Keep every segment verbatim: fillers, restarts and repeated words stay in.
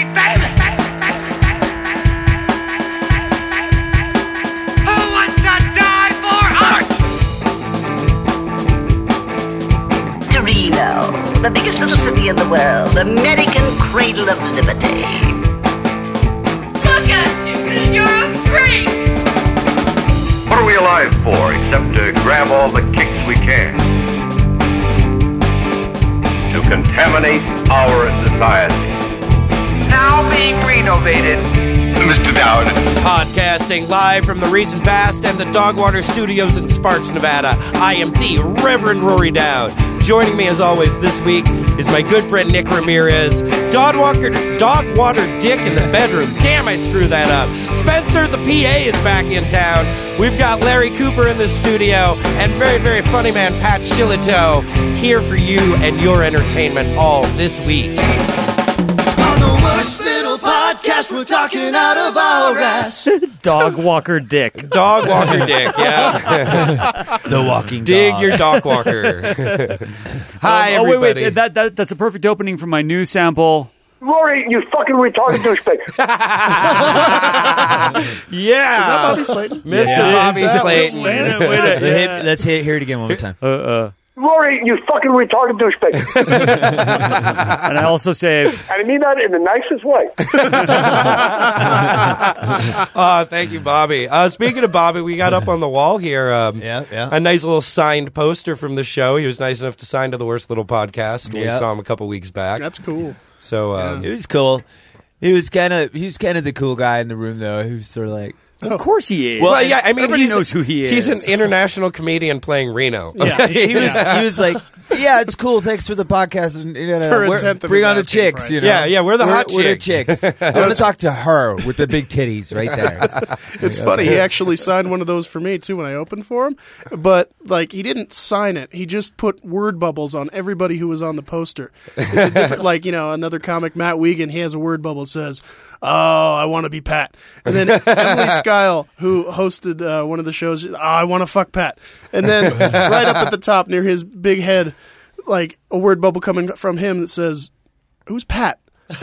baby. Who wants to die for art? Torino, the biggest little city in the world, American cradle of liberty. Look at you. You're a freak. What are we alive for except to grab all the kicks we can? To contaminate our society. Now being renovated. Mister Dowd. Podcasting live from the recent past and the Dogwater Studios in Sparks, Nevada. I am the Reverend Rory Dowd. Joining me as always this week is my good friend Nick Ramirez. Dogwater, Dogwater Dick in the bedroom. Damn, I screwed that up. Spencer the P A is back in town. We've got Larry Cooper in the studio and very, very funny man Pat Shillito here for you and your entertainment all this week. On the worst little podcast, we're talking out of our ass. Dog Walker Dick. Dog Walker Dick, yeah. The walking Dig dog. your dog walker. Hi, oh, everybody. wait, wait. That, that, that's a perfect opening for my new sample. Rory, you fucking retarded douchebag. Yeah. Is that Bobby Slayton? Mister Yeah. Bobby Is that Slayton. Wait a- wait a- Let's, yeah. hit, let's hit, hear it again one more time. Uh, uh. Rory, you fucking retarded douchebag. And I also saved. And I mean that in the nicest way. Oh, thank you, Bobby. Uh, speaking of Bobby, we got up on the wall here um, Yeah, yeah. a nice little signed poster from the show. He was nice enough to sign to the Worst Little Podcast when Yeah. we saw him a couple weeks back. That's cool. So, um, It was cool. He was kind of he was kind of the cool guy in the room, though. He was sort of like, Of course he is. well, yeah, I mean, everybody he's, knows who he is. He's an international comedian playing Reno. Yeah. he was he was like, yeah, it's cool. Thanks for the podcast, and you know, For a we're- tenth of bring his on the asking chicks. price. You know? Yeah, yeah, we're the hot we're the chicks. chicks. I want to talk to her with the big titties right there. It's funny. He actually signed one of those for me too when I opened for him, but like he didn't sign it. He just put word bubbles on everybody who was on the poster. It's a different, like you know, another comic, Matt Wiegand. He has a word bubble that says, "Oh, I want to be Pat," and then Emily Skyle, who hosted uh, one of the shows, oh, "I want to fuck Pat," and then right up at the top near his big head, like a word bubble coming from him that says, "Who's Pat?"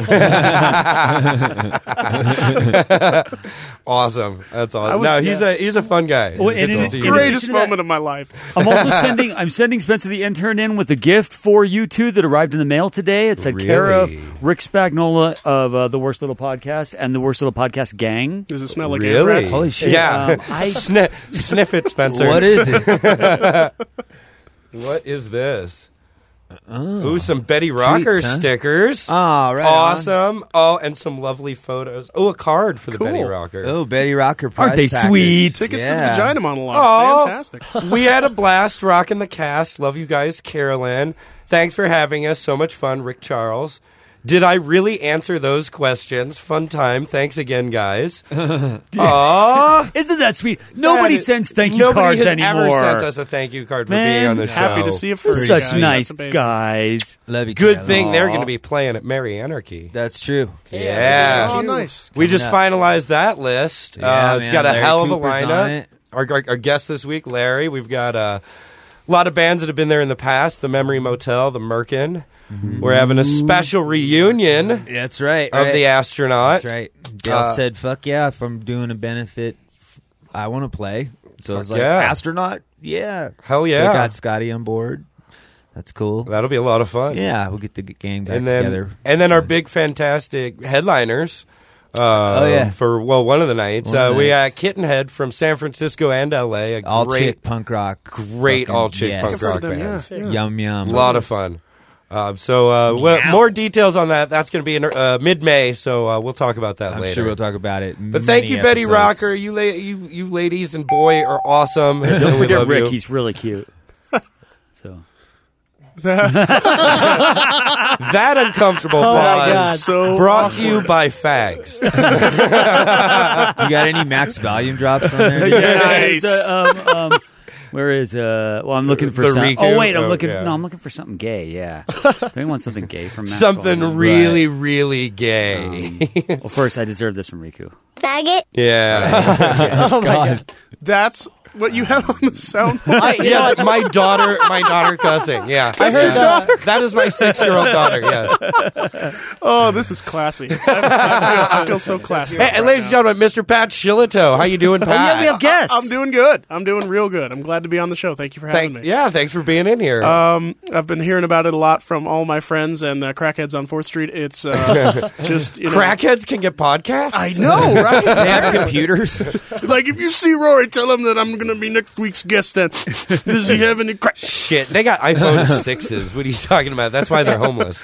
Awesome. That's I awesome. was- No, he's yeah. a he's a fun guy. Well, He's and a in- to in you. addition Greatest to that- moment of my life. I'm also sending. I'm sending Spencer the intern in with a gift for you two that arrived in the mail today. It's a care of Really? Rick Spagnola of uh, the Worst Little Podcast and the Worst Little Podcast gang. Does it smell like Really? anthrax? Holy shit! Yeah. Um, I- Sniff, sniff it, Spencer. What is it? What is this? Ooh, some Betty Rocker Treats, huh? stickers. Oh, right on. Awesome. Oh, and some lovely photos. Oh, a card for the Cool. Betty Rocker. Oh, Betty Rocker prize Aren't they package. sweet? Tickets Yeah. to the Vagina Monologue. Oh. Fantastic. We had a blast rocking the cast. Love you guys, Carolyn. Thanks for having us. So much fun, Rick Charles. Did I really answer those questions? Fun time. Thanks again, guys. Aww. Isn't that sweet? Nobody That is- sends thank you nobody cards has anymore. ever sent us a thank you card for Man, being on the show. Happy to see you You're first. such guys. nice That's amazing. guys. Love you. Good Carolyn. thing they're Aw. going to be playing at Merry Anarchy. That's true. Yeah. Oh, nice. We just up. finalized that list. Yeah, uh, it's man, got a Larry hell of Cooper's a on lineup. it. Our, our, our guest this week, Larry. We've got uh, a lot of bands that have been there in the past. The Memory Motel, the Merkin. Mm-hmm. We're having a special reunion of That's right. the right. astronaut. That's right. Dale Uh, said, "Fuck yeah!" If I'm doing a benefit, I want to play. So I was Fuck like, yeah. "Astronaut, yeah, Hell So yeah. I got Scotty on board. That's cool. That'll be a lot of fun. Yeah, we'll get the gang back And then, together. and then our big, fantastic headliners. Uh, Oh, yeah. For, well, one of the nights. One of Uh, the we nights. got Kittenhead from San Francisco and L A. A All great, chick punk rock, great fucking- all-chick yes. punk I've heard rock of them, band. yeah, yeah. Yum yum. It's a lot of fun. Uh, so uh, well, more details on that. That's going to be in uh, mid-May, so uh, we'll talk about that I'm later. sure we'll talk about it. But thank you, Betty Rocker. You, la- you, you ladies and boy are awesome. Don't We forget love Rick. you. He's really cute. So That uncomfortable Oh, my pause God. So brought to you awkward. by fags. You got any max volume drops on there? Nice. The, um, um, where is uh? Well, I'm looking for The some. Riku? Oh wait, I'm Oh, looking. yeah. No, I'm looking for something gay. Yeah, don't you want something gay from Max Something Volume? really, really gay. Well, first I deserve this from Riku. Faggot. yeah. Oh my god, that's What you have on the sound? I, you know Yeah, what? my daughter, my daughter cussing. Yeah, I heard, Yeah. uh, that is my six-year-old daughter. Yeah. Oh, this is classy. I, I, feel, I feel so classy. Hey, and ladies and gentlemen, Mister Pat Shillito, how you doing, Pat? Oh, yeah, we have guests. I'm doing good. I'm doing real good. I'm glad to be on the show. Thank you for having Thanks, me. yeah, thanks for being in here. Um, I've been hearing about it a lot from all my friends and uh, crackheads on fourth Street. It's uh, just you know, Crackheads can get podcasts. I know, right? They have computers. Like if you see Rory, tell him that I'm going to be next week's guest. Then does he have any crack? Shit, they got iPhone sixes. What are you talking about? That's why they're homeless.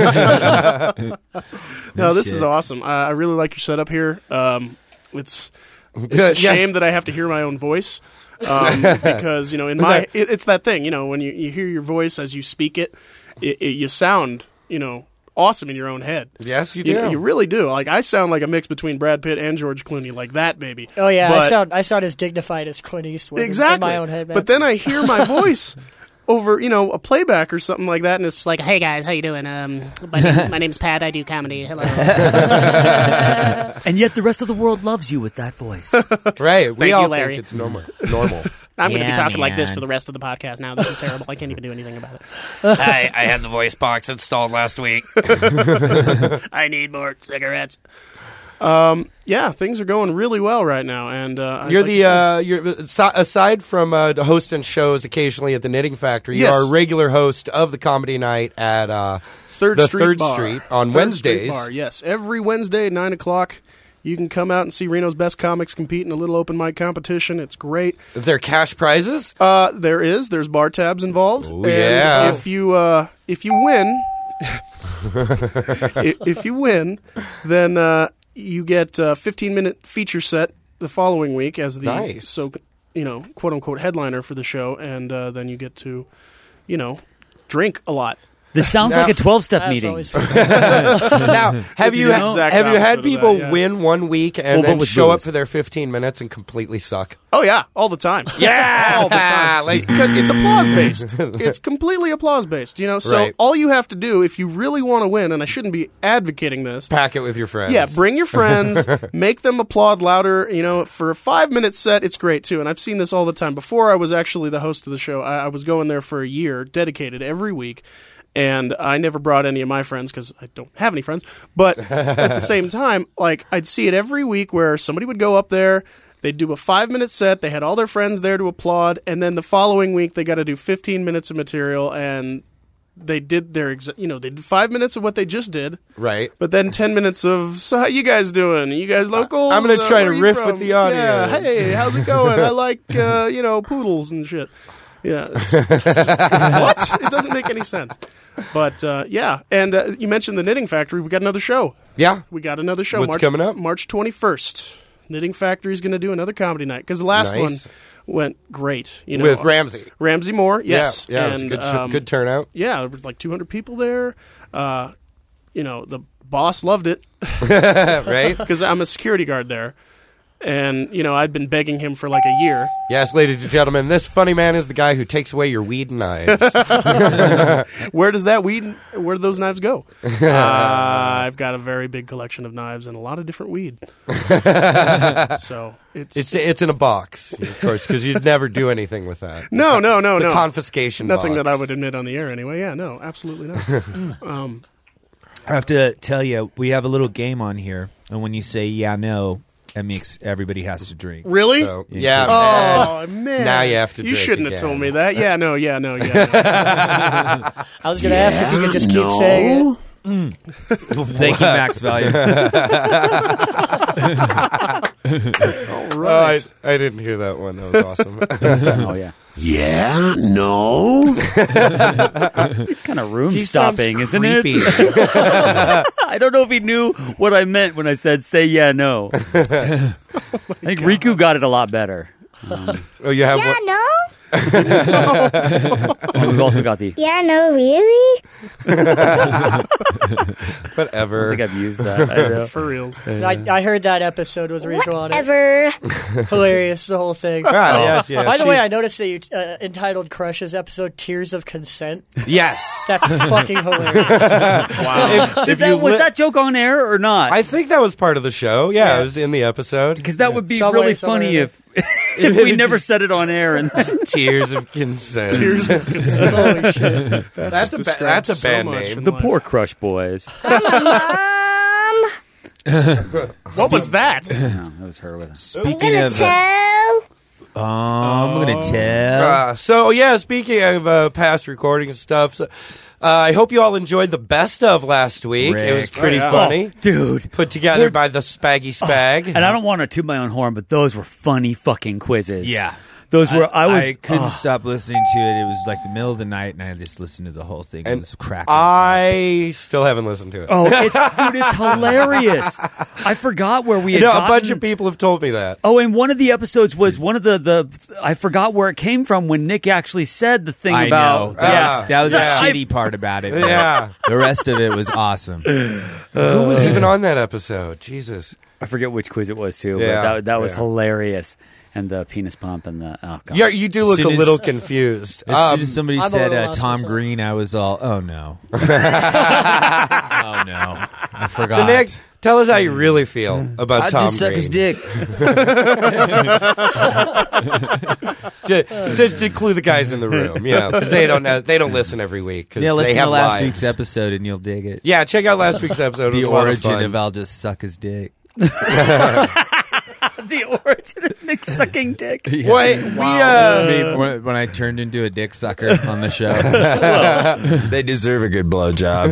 No, this shit. is awesome. Uh, I really like your setup here. Um, it's it's a Yes. shame that I have to hear my own voice. Um, because you know, in my it, it's that thing. You know, when you, you hear your voice as you speak it, it, it, you sound you know awesome in your own head. Yes, you do. You, you really do. Like I sound like a mix between Brad Pitt and George Clooney, like that, baby. Oh yeah, I But- sound I sound as dignified as Clint Eastwood in- exactly. in my own head, man. But then I hear my voice over you know a playback or something like that, and it's like, Like, hey guys, how you doing? Um, my, name, my name's Pat. I do comedy. Hello. And yet the rest of the world loves you with that voice. Right. We Thank all you, Larry. think it's normal. Normal. I'm going to Yeah, be talking like this man. for the rest of the podcast now. This is terrible. I can't even do anything about it. I, I had the voice box installed last week. I need more cigarettes. yeah, things are going really well right now, and uh, I'd You're like the to say- uh, you're asi- aside from uh, hosting shows occasionally at the Knitting Factory. Yes. You are a regular host of the comedy night at uh, Third the Street Third Bar. Street on Third Wednesdays. Street Bar, yes, every Wednesday at nine o'clock. You can come out and see Reno's best comics compete in a little open mic competition. It's great. Is there cash prizes? Uh, there is. There's bar tabs involved. Oh, and yeah. If you uh, if you win, if, if you win, then uh, you get a fifteen minute feature set the following week as the Nice. so you know quote unquote headliner for the show, and uh, then you get to you know drink a lot. This sounds Now- like a twelve-step That's meeting. always fun. Now, have It's you the have exact you opposite had of people that, yeah. win one week and Well, but then with show up booze. for their fifteen minutes and completely suck? Oh yeah, all the time. Yeah, all the time. Like- 'Cause it's applause based. It's completely applause based. You know, so Right. all you have to do if you really want to win, and I shouldn't be advocating this. Pack it with your friends. Yeah, bring your friends, make them applaud louder. You know, for a five minute set, it's great too. And I've seen this all the time. Before I was actually the host of the show, I, I was going there for a year, dedicated every week. And I never brought any of my friends because I don't have any friends. But at the same time, like I'd see it every week where somebody would go up there, they'd do a five minute set, they had all their friends there to applaud, and then the following week they got to do fifteen minutes of material, and they did their exa- you know they did five minutes of what they just did. Right. But then ten minutes of, so how you guys doing? You guys local? I'm gonna try to riff with the audience. Yeah, hey, how's it going? I like, uh, you know, poodles and shit. Yeah. It's, it's- what? It doesn't make any sense. But, uh, yeah. And uh, you mentioned the Knitting Factory. We got another show. Yeah. We got another show. What's March, coming up? March twenty-first. Knitting Factory's going to do another comedy night. Because the last Nice. one went great. You know, With Ramsey. Ramsey Moore, yes. Yeah, yeah, it was and, a good, um, good turnout. yeah, there was like two hundred people there. Uh, you know, the boss loved it Right? because I'm a security guard there. And, you know, I'd been begging him for like a year. Yes, ladies and gentlemen, this funny man is the guy who takes away your weed and knives. Where does that weed, where do those knives go? uh, I've got a very big collection of knives and a lot of different weed. So it's, It's it's in a box, of course, because you'd never do anything with that. no, no, no, the no. confiscation Nothing box. that I would admit on the air anyway. Yeah, no, absolutely not. um, I have to tell you, we have a little game on here, and when you say yeah, no, that makes everybody has to drink. really? So, yeah. Oh, man. Now you have to You drink shouldn't again. have told me that. Yeah, no, yeah, no, yeah. No. I was going to ask if you could just keep saying it. Thank you, Max Value. All Oh, I, right. I didn't hear that one. That was awesome. Oh, yeah. Yeah, no. It's kind of room He sounds stopping, isn't creepy. it? I don't know if he knew what I meant when I said say yeah, no. I think Riku got it a lot better. Oh, you have one? no? And we've also got the, Yeah, no, really? I Whatever. don't think I've used that. I know. For reals. I, I heard that episode with Rachel on it. Whatever. Hilarious, the whole thing. Ah, yes, yes. By the way, She's- I noticed that you uh, entitled Crush's episode "Tears of Consent." Yes. That's fucking hilarious. If, Did if that, you was li- that joke on air or not? I think that was part of the show. Yeah, Yeah. it was in the episode. Because that would be Some way, really somewhere funny in if if we never said it on air. And Tears of Consent. Tears of Consent. Holy shit. That's a ba- that's a band name. the poor Crush Boys. What was that? No, that was her with us. Speaking of, uh, oh, I'm gonna tell. Uh, so yeah, speaking of uh, past recordings and stuff, so, uh, I hope you all enjoyed the best of last week. Rick. It was pretty Oh, yeah. funny, Oh, dude. put together by the Spaggy Spag. And I don't want to toot my own horn, but those were funny fucking quizzes. Yeah. Those were, I, was. I couldn't oh. stop listening to it. It was like the middle of the night, and I just listened to the whole thing. And it was cracking. I still haven't listened to it. Oh, it's, dude, it's hilarious. I forgot where we had You know, a gotten- bunch of people have told me that. Oh, and one of the episodes was one of the, the I forgot where it came from when Nick actually said the thing I about. know. That Yeah. was, that was Yeah. the shitty part about it. but Yeah. The rest of it was awesome. Who was even on that episode? Jesus. I forget which quiz it was, too, Yeah, but that, that was yeah. hilarious. And the penis pump and the. Oh, God. Yeah, you do look As a soon as- little confused. As Um, soon as somebody I'm a said little uh, lost Tom myself. Green, I was all, oh no. oh no. I forgot. so, Nick, tell us how you really feel about I Tom just suck Green. his dick. to, to, to clue the guys in the room, yeah, because they don't know, they don't listen every week. 'Cause Yeah, they listen have to last lives. week's episode and you'll dig it. Yeah, check out last week's episode. It was The a lot origin of, of, fun. I'll just suck his dick. The origin of Nick sucking dick. Yeah. Wait, we, uh, Me, when, when I turned into a dick sucker on the show. They deserve a good blowjob.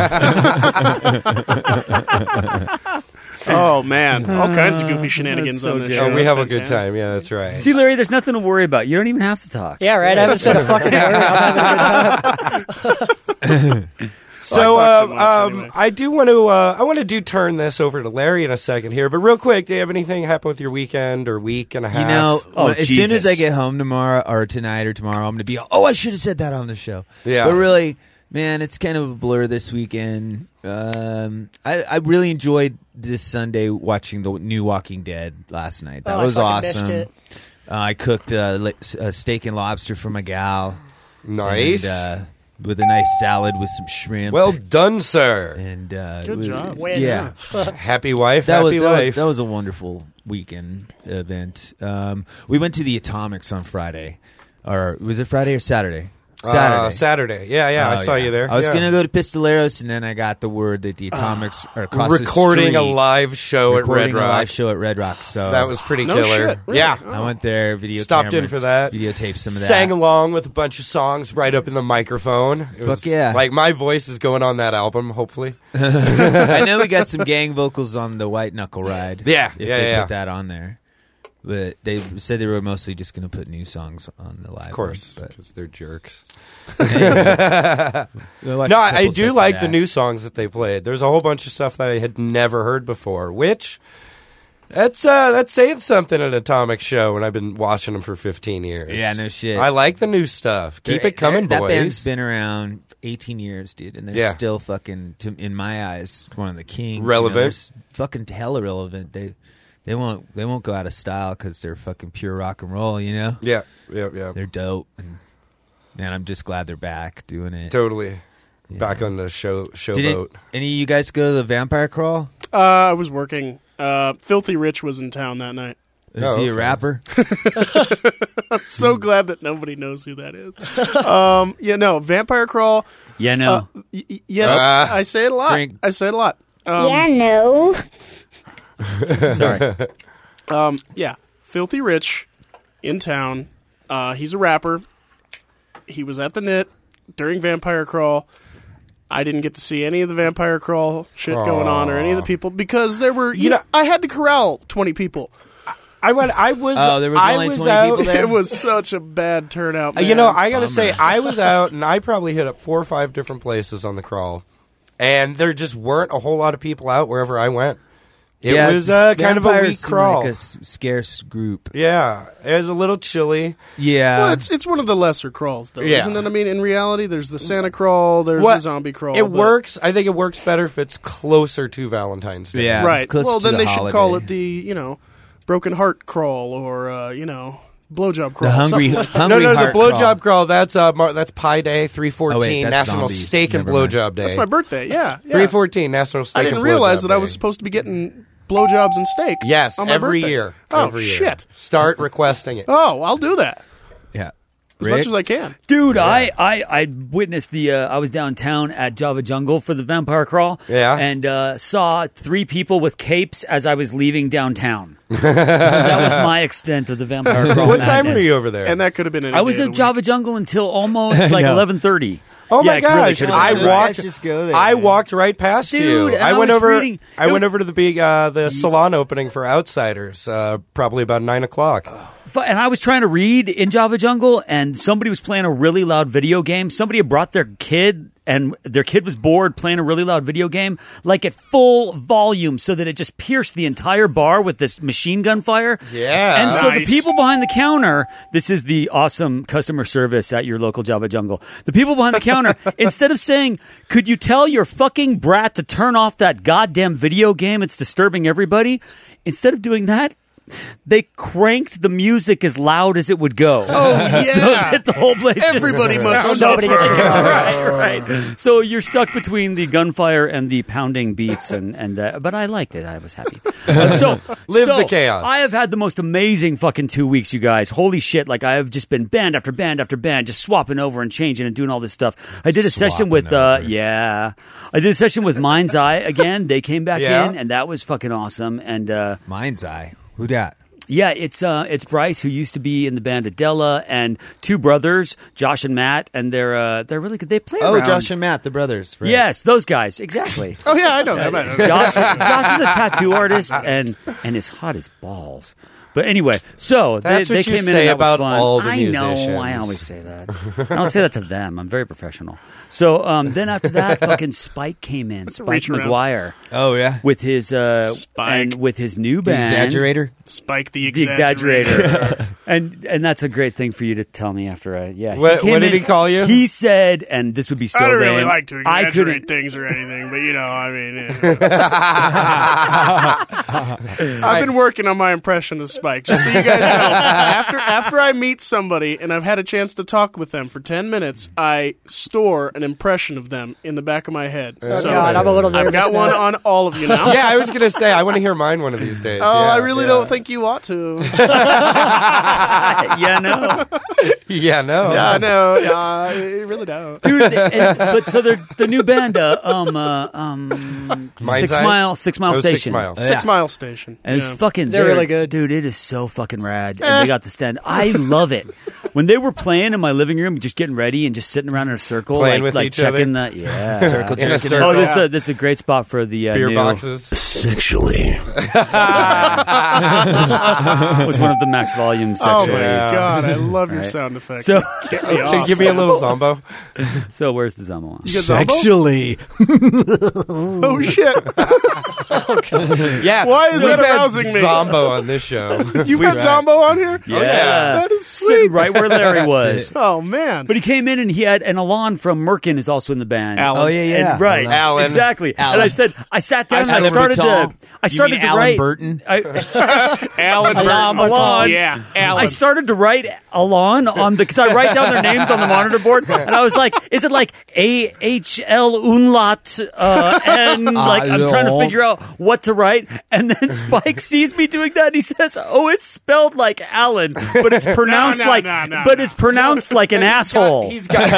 You know? Oh man, all kinds of goofy shenanigans so on this good. show. oh, we It's have a good fantastic. time. Yeah, that's right. See, Larry, there's nothing to worry about. You don't even have to talk. Yeah, right. I haven't said a fucking word. I'm having a good time. So I talk um, too much um, anyway. I do want to uh, I want to do turn this over to Larry in a second here, but real quick, do you have anything happen with your weekend or week and a half? You know, Oh, when- as soon Jesus. as I get home tomorrow or tonight or tomorrow, I'm going to be, oh, I should have said that on the show. Yeah. But really, man, it's kind of a blur this weekend. Um, I, I really enjoyed this Sunday watching the new Walking Dead last night. That Oh, I was fucking missed awesome. it. Uh, I cooked uh, li- uh, steak and lobster for my gal. nice. And, uh, with a nice salad with some shrimp. Well done, sir. and uh, Good we- job. Way Yeah. Happy wife, That was, happy that, was, life. that was a wonderful weekend event. Um, we went to the Atomics on Friday. Or was it Friday or Saturday? Saturday. Uh, Saturday. Yeah, yeah. I Oh, saw yeah. you there. I was yeah. going to go to Pistoleros, and then I got the word that the Atomics are across recording the a street, live show recording at Red a Rock. live show at Red Rock. So That was pretty No killer. shit, really? Yeah. I went there, video Stopped camera, in for that. videotaped some of that. Sang along with a bunch of songs right up in the microphone. It was Fuck yeah. Like my voice is going on that album, hopefully. I know we got some gang vocals on the White Knuckle Ride. Yeah, if yeah, they yeah. put that on there. But they said they were mostly just going to put new songs on the live. Of course, one, but- because they're jerks. We'll watch No, a I, I couple do sets of like the that. new songs that they played. There's a whole bunch of stuff that I had never heard before, which that's uh, that's saying something at Atomic Show, and I've been watching them for fifteen years. Yeah, no shit. I like the new stuff. Keep They're- it coming, they're- boys. That band's been around eighteen years, dude, and they're Yeah. still fucking, to, in my eyes, one of the kings. you know, Relevant. they're s- fucking hella relevant. They they won't they won't go out of style because they're fucking pure rock and roll. You know, yeah, yeah, yeah. they're dope, and man, I'm just glad they're back doing it. Totally. Yeah. Back on the show Did showboat. it, any of you guys go to the Vampire Crawl? Uh, I was working. Uh, Filthy Rich was in town that night. Is Oh, he a okay. rapper? I'm so glad that nobody knows who that is. Um, yeah, no, Vampire Crawl. Yeah, no. Uh, y- y- yes, Ah. I say it a lot. Drink. I say it a lot. Um, yeah, no. Sorry. Um, yeah, Filthy Rich in town. Uh, he's a rapper. He was at the N I T during Vampire Crawl. I didn't get to see any of the Vampire Crawl shit going on or any of the people because there were, you, You know, know- I had to corral twenty people. I went. I was. Oh, there was I only was twenty out, people there? It was such a bad turnout, Uh, man. You know, I gotta Bummer. say, I was out and I probably hit up four or five different places on the crawl, and there just weren't a whole lot of people out wherever I went. It yeah, was uh, kind of a vampires weak seem crawl. like a s- scarce group. Yeah, it was a little chilly. Yeah, Well, it's it's one of the lesser crawls, though, Yeah. isn't it? I mean, in reality, there's the Santa crawl, there's What- the zombie crawl. It but- works. I think it works better if it's closer to Valentine's Day. Yeah. it's right? closer Well, to then the they should call holiday. it the you know broken heart crawl or uh, you know blowjob crawl. the hungry, something like that. hungry No, no, the heart blowjob crawl. crawl. That's uh, Mar- that's Pi Day, three Oh, fourteen, wait, that's National zombies. Steak and Never mind. Blowjob Day. That's my birthday. Yeah, yeah. Three fourteen, National Steak I and didn't realize Blowjob that I Day. was supposed to be getting blowjobs and steak. Yes, on my every birthday. year. Oh every year. shit! Start requesting it. Oh, I'll do that Yeah. as Rick? much as I can. Dude, I, I, I witnessed the. Uh, I was downtown at Java Jungle for the Vampire Crawl. Yeah. and uh, saw three people with capes as I was leaving downtown. That was my extent of the Vampire Crawl. What time madness. were you over there? And that could have been. Any I was day at of the Java Jungle until almost like No. eleven thirty. Oh Yeah, my it really gosh! could've I been. Let's walked. just go there, I man. walked right past Dude, you. and I I went was over. reading- I it went was- over to the big uh, the salon opening for Outsiders. Uh, probably about nine o'clock. Fu- And I was trying to read in Java Jungle, and somebody was playing a really loud video game. Somebody had brought their kid, and their kid was bored playing a really loud video game, like at full volume, so that it just pierced the entire bar with this machine gun fire. Yeah. And so Nice. the people behind the counter, this is the awesome customer service at your local Java Jungle. The people behind the counter, instead of saying, "Could you tell your fucking brat to turn off that goddamn video game? It's disturbing everybody." Instead of doing that, they cranked the music as loud as it would go. Oh yeah, So that the whole place just everybody must sounded- suffer. Nobody gets to talk. right, right. So you're stuck between the gunfire and the pounding beats, and and uh, but I liked it. I was happy. Uh, so Live so the chaos. I have had the most amazing fucking two weeks, you guys. Holy shit! Like I have just been band after band after band, just swapping over and changing and doing all this stuff. I did a session Swapping with uh, over. yeah, I did a session with Mind's Eye again. They came back Yeah. in, and that was fucking awesome. And uh, Mind's Eye. Who dat? yeah, it's uh, it's Bryce, who used to be in the band Adela, and two brothers, Josh and Matt, and they're uh, they're really good. They play Oh, around. Josh and Matt, the brothers. Right. Yes, those guys, exactly. Oh yeah, I know that. Josh, Josh is a tattoo artist and and is hot as balls. But anyway, so That's they, what they you came in say and that was about fun. all the I know, I musicians. always say that. I don't say that to them. I'm very professional. So um, then after that, fucking Spike came in, Spike reach around. McGuire, Oh yeah. with his uh, Spike. and with his new The band, Exaggerator. Spike the the exaggerator. exaggerator, and and that's a great thing for you to tell me after. I, yeah, he What- came what did in- he call you? He said, and this would be so I don't really lame, like to I exaggerate couldn't. things or anything, but you know, I mean, yeah. I've been working on my impression of Spike. Just so you guys know, after after I meet somebody and I've had a chance to talk with them for ten minutes, I store an impression of them in the back of my head. Oh, so God, I'm a little nervous I've got now. one on all of you now. Yeah, I was gonna say I want to hear mine one of these days. Oh, yeah, I really yeah. don't think you ought to. yeah, no. Yeah, no. Yeah, I know. Yeah, I really don't. Dude, and, but so they're the new band, uh, um, uh, um, Mind's Six Eye? Mile, Six Mile Oh, Six Station, Mile. Six Mile Station. and Yeah. it's fucking. They're really good. dude. It is so fucking rad, and they got the stand. I love it when they were playing in my living room, just getting ready and just sitting around in a circle, Playing like, with like each other? checking the yeah. Circle In a jerking. circle. Oh, this is Yeah. a, this is a great spot for the uh, Beer new, boxes. Sexually. was one of the max volume Oh sections. my Yeah. god, I love your Right. sound effects. So, Get me Can off. you give me a little zombo? so where's the Zombo one? You got Zombo? Sexually. Oh shit! Yeah. Why is we've that had arousing me? Zombo on this show. You've had Zombo on here? Yeah, That is sweet. sitting right where Larry was. Oh man! But he came in and he had, and Alon from Merkin is also in the band. Alan. Oh yeah, yeah. And, right, Alan. exactly. Alan. And I said, I sat down and I Alan started Berton. to, I started you mean to Alan write. Burton? I, Alan Alan Burton. Alon. Yeah, Alan. I started to write Alon on the, because I write down their names on the monitor board, and I was like, is it like A H L Unlat? Uh, and like, I'm trying to figure out what to write. And then Spike sees me doing that, and he says, oh, it's spelled like Alan, but it's pronounced no, like, no, no, but no. it's pronounced like an asshole. He's got.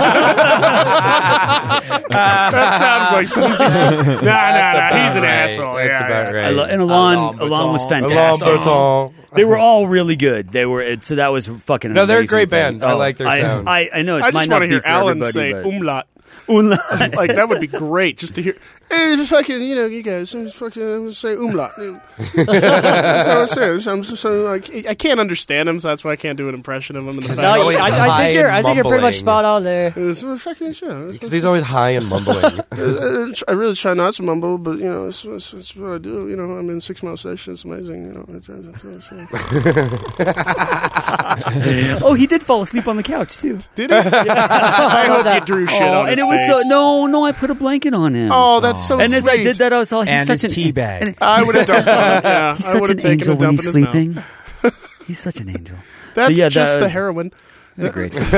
That sounds like something. Nah, nah, nah. He's an right. asshole. That's yeah, about yeah. right. I lo- and Alon, Alon Alon was Berton. fantastic. Alon Berton. They were all really good. They were it- so that was fucking. No, they're a amazing great thing. band. I like their I, sound. I, I know it I might just not want to be hear for Alan everybody, say but- umlaut. Umlaut. Like that would be great just to hear. Hey, just fucking, you know, you guys, just fucking I'm gonna say umlaut. That's what I'm saying. I'm so, so like I can't understand him, so that's why I can't do an impression of him in the No, back. always I, I high think you're. and I think you're pretty much mumbling. spot on there. It's a fucking show. Because he's always high and mumbling. I I really try not to mumble, but you know, it's, it's, it's what I do. You know, I'm in Six Mile Station. It's amazing. You know, I try, I try, Oh, he did fall asleep on the couch too. did he? I hope you drew shit Oh, on and his it was face. so no, no. I put a blanket on him. Oh, that's so and sweet. as I did that, I was all, he's And such his an tea bag. and I he's would have such- dumped on him. Yeah, He's I such would have an taken angel a when dump he's in his mouth. sleeping. He's such an angel. That's So, yeah, just that- the heroin. Great. And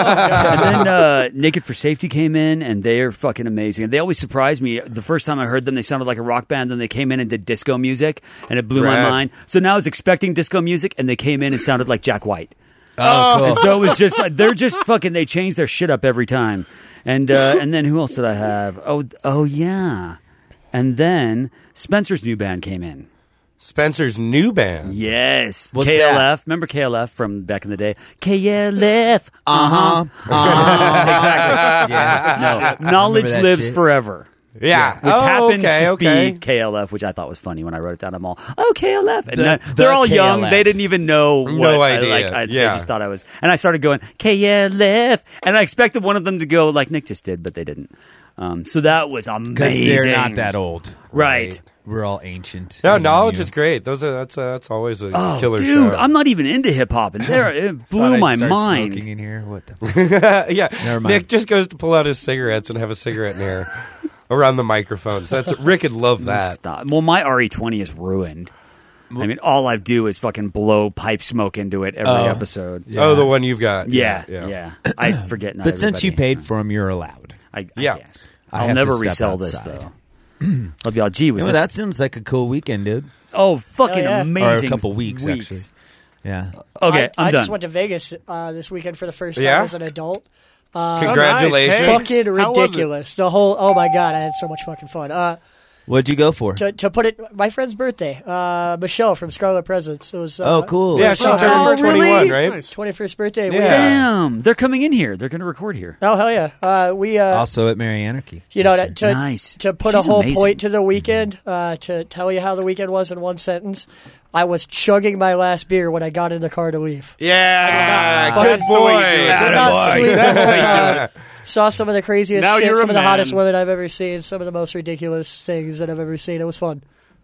then uh, Naked for Safety came in, and they are fucking amazing. And they always surprise me. The first time I heard them, they sounded like a rock band. Then they came in and did disco music, and it blew Rad. my mind. So now I was expecting disco music, and they came in and sounded like Jack White. Oh, cool. And so it was just like they're just fucking. They change their shit up every time. And uh, and then who else did I have? Oh oh yeah. And then Spencer's new band came in. Spencer's new band. Yes. What's K L F. that? Remember K L F from back in the day? K L F. Uh-huh. Uh-huh. exactly. Yeah. No. Knowledge that lives shit. forever. Yeah. Which oh, happens okay, to okay. be K L F, which I thought was funny when I wrote it down. I'm all, oh, K L F. And The- then- the they're all K L young. F. They didn't even know what. No I, idea. like, I, Yeah. They just thought I was. And I started going, K L F. And I expected one of them to go like Nick just did, but they didn't. Um, so that was Because amazing. they're not that old. Right. We're all ancient. No, You knowledge know. is great. Those are that's uh, that's always a Oh, killer dude, show. I'm not even into hip hop, and there it Thought blew I'd my start mind. Smoking in here. What the? yeah, Never mind. Nick just goes to pull out his cigarettes and have a cigarette in here around the microphones. That's Rick would love that. Stop. Well, my R E twenty is ruined. I mean, all I do is fucking blow pipe smoke into it every Oh. episode. Yeah. Oh, the one you've got. Yeah, yeah. yeah. I forget. Not But since you everybody- paid for them, you're allowed. I, I Yeah. guess. I I'll have never to step resell outside. this though. I'll be all, gee, was No, this? that sounds like a cool weekend, dude. Oh, fucking Oh, yeah. amazing! Or a couple weeks, actually. Yeah. Okay, I, I'm I done. just went to Vegas uh, this weekend for the first time Yeah? as an adult. Uh, Congratulations. Oh, nice. fucking How was it? ridiculous. The whole, oh my God, I had so much fucking fun. Uh, What'd you go for? to, to put it, my friend's birthday, uh, Michelle from Scarlet Presents. It was, uh, Oh, cool. Yeah, she Oh, turned really? twenty-one, right? Nice. twenty-first birthday. We, Yeah. Damn, they're coming in here. They're going to record here. oh, hell yeah. Uh, we, uh, Also at Merry Anarchy. you know, Sure. to, to, Nice. to put She's a whole amazing. point to the weekend, uh, to tell you how the weekend was in one sentence, I was chugging my last beer when I got in the car to leave. Yeah, Fuck, good that's the way boy. you do it. Did Good not boy. sleep That's that how you time. do it. Saw some of the craziest Now shit, you're a some of the man. hottest women I've ever seen, some of the most ridiculous things that I've ever seen. It was fun.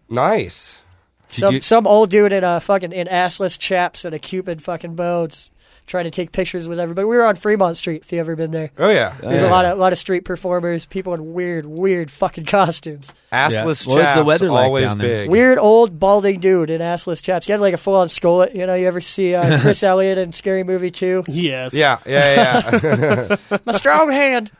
Nice. Some you- some old dude in a fucking in assless chaps and a Cupid fucking bow, just trying to take pictures with everybody. We were on Fremont Street. If you ever been there, Oh yeah. there's yeah. a lot of a lot of street performers, people in weird, weird fucking costumes. assless Yeah. What was the chaps. weather like always down there? big. Weird old balding dude in assless chaps. He had like a full on skullet. You know, you ever see uh, Chris Elliott in Scary Movie two? Yes. Yeah, yeah, yeah. My strong hand.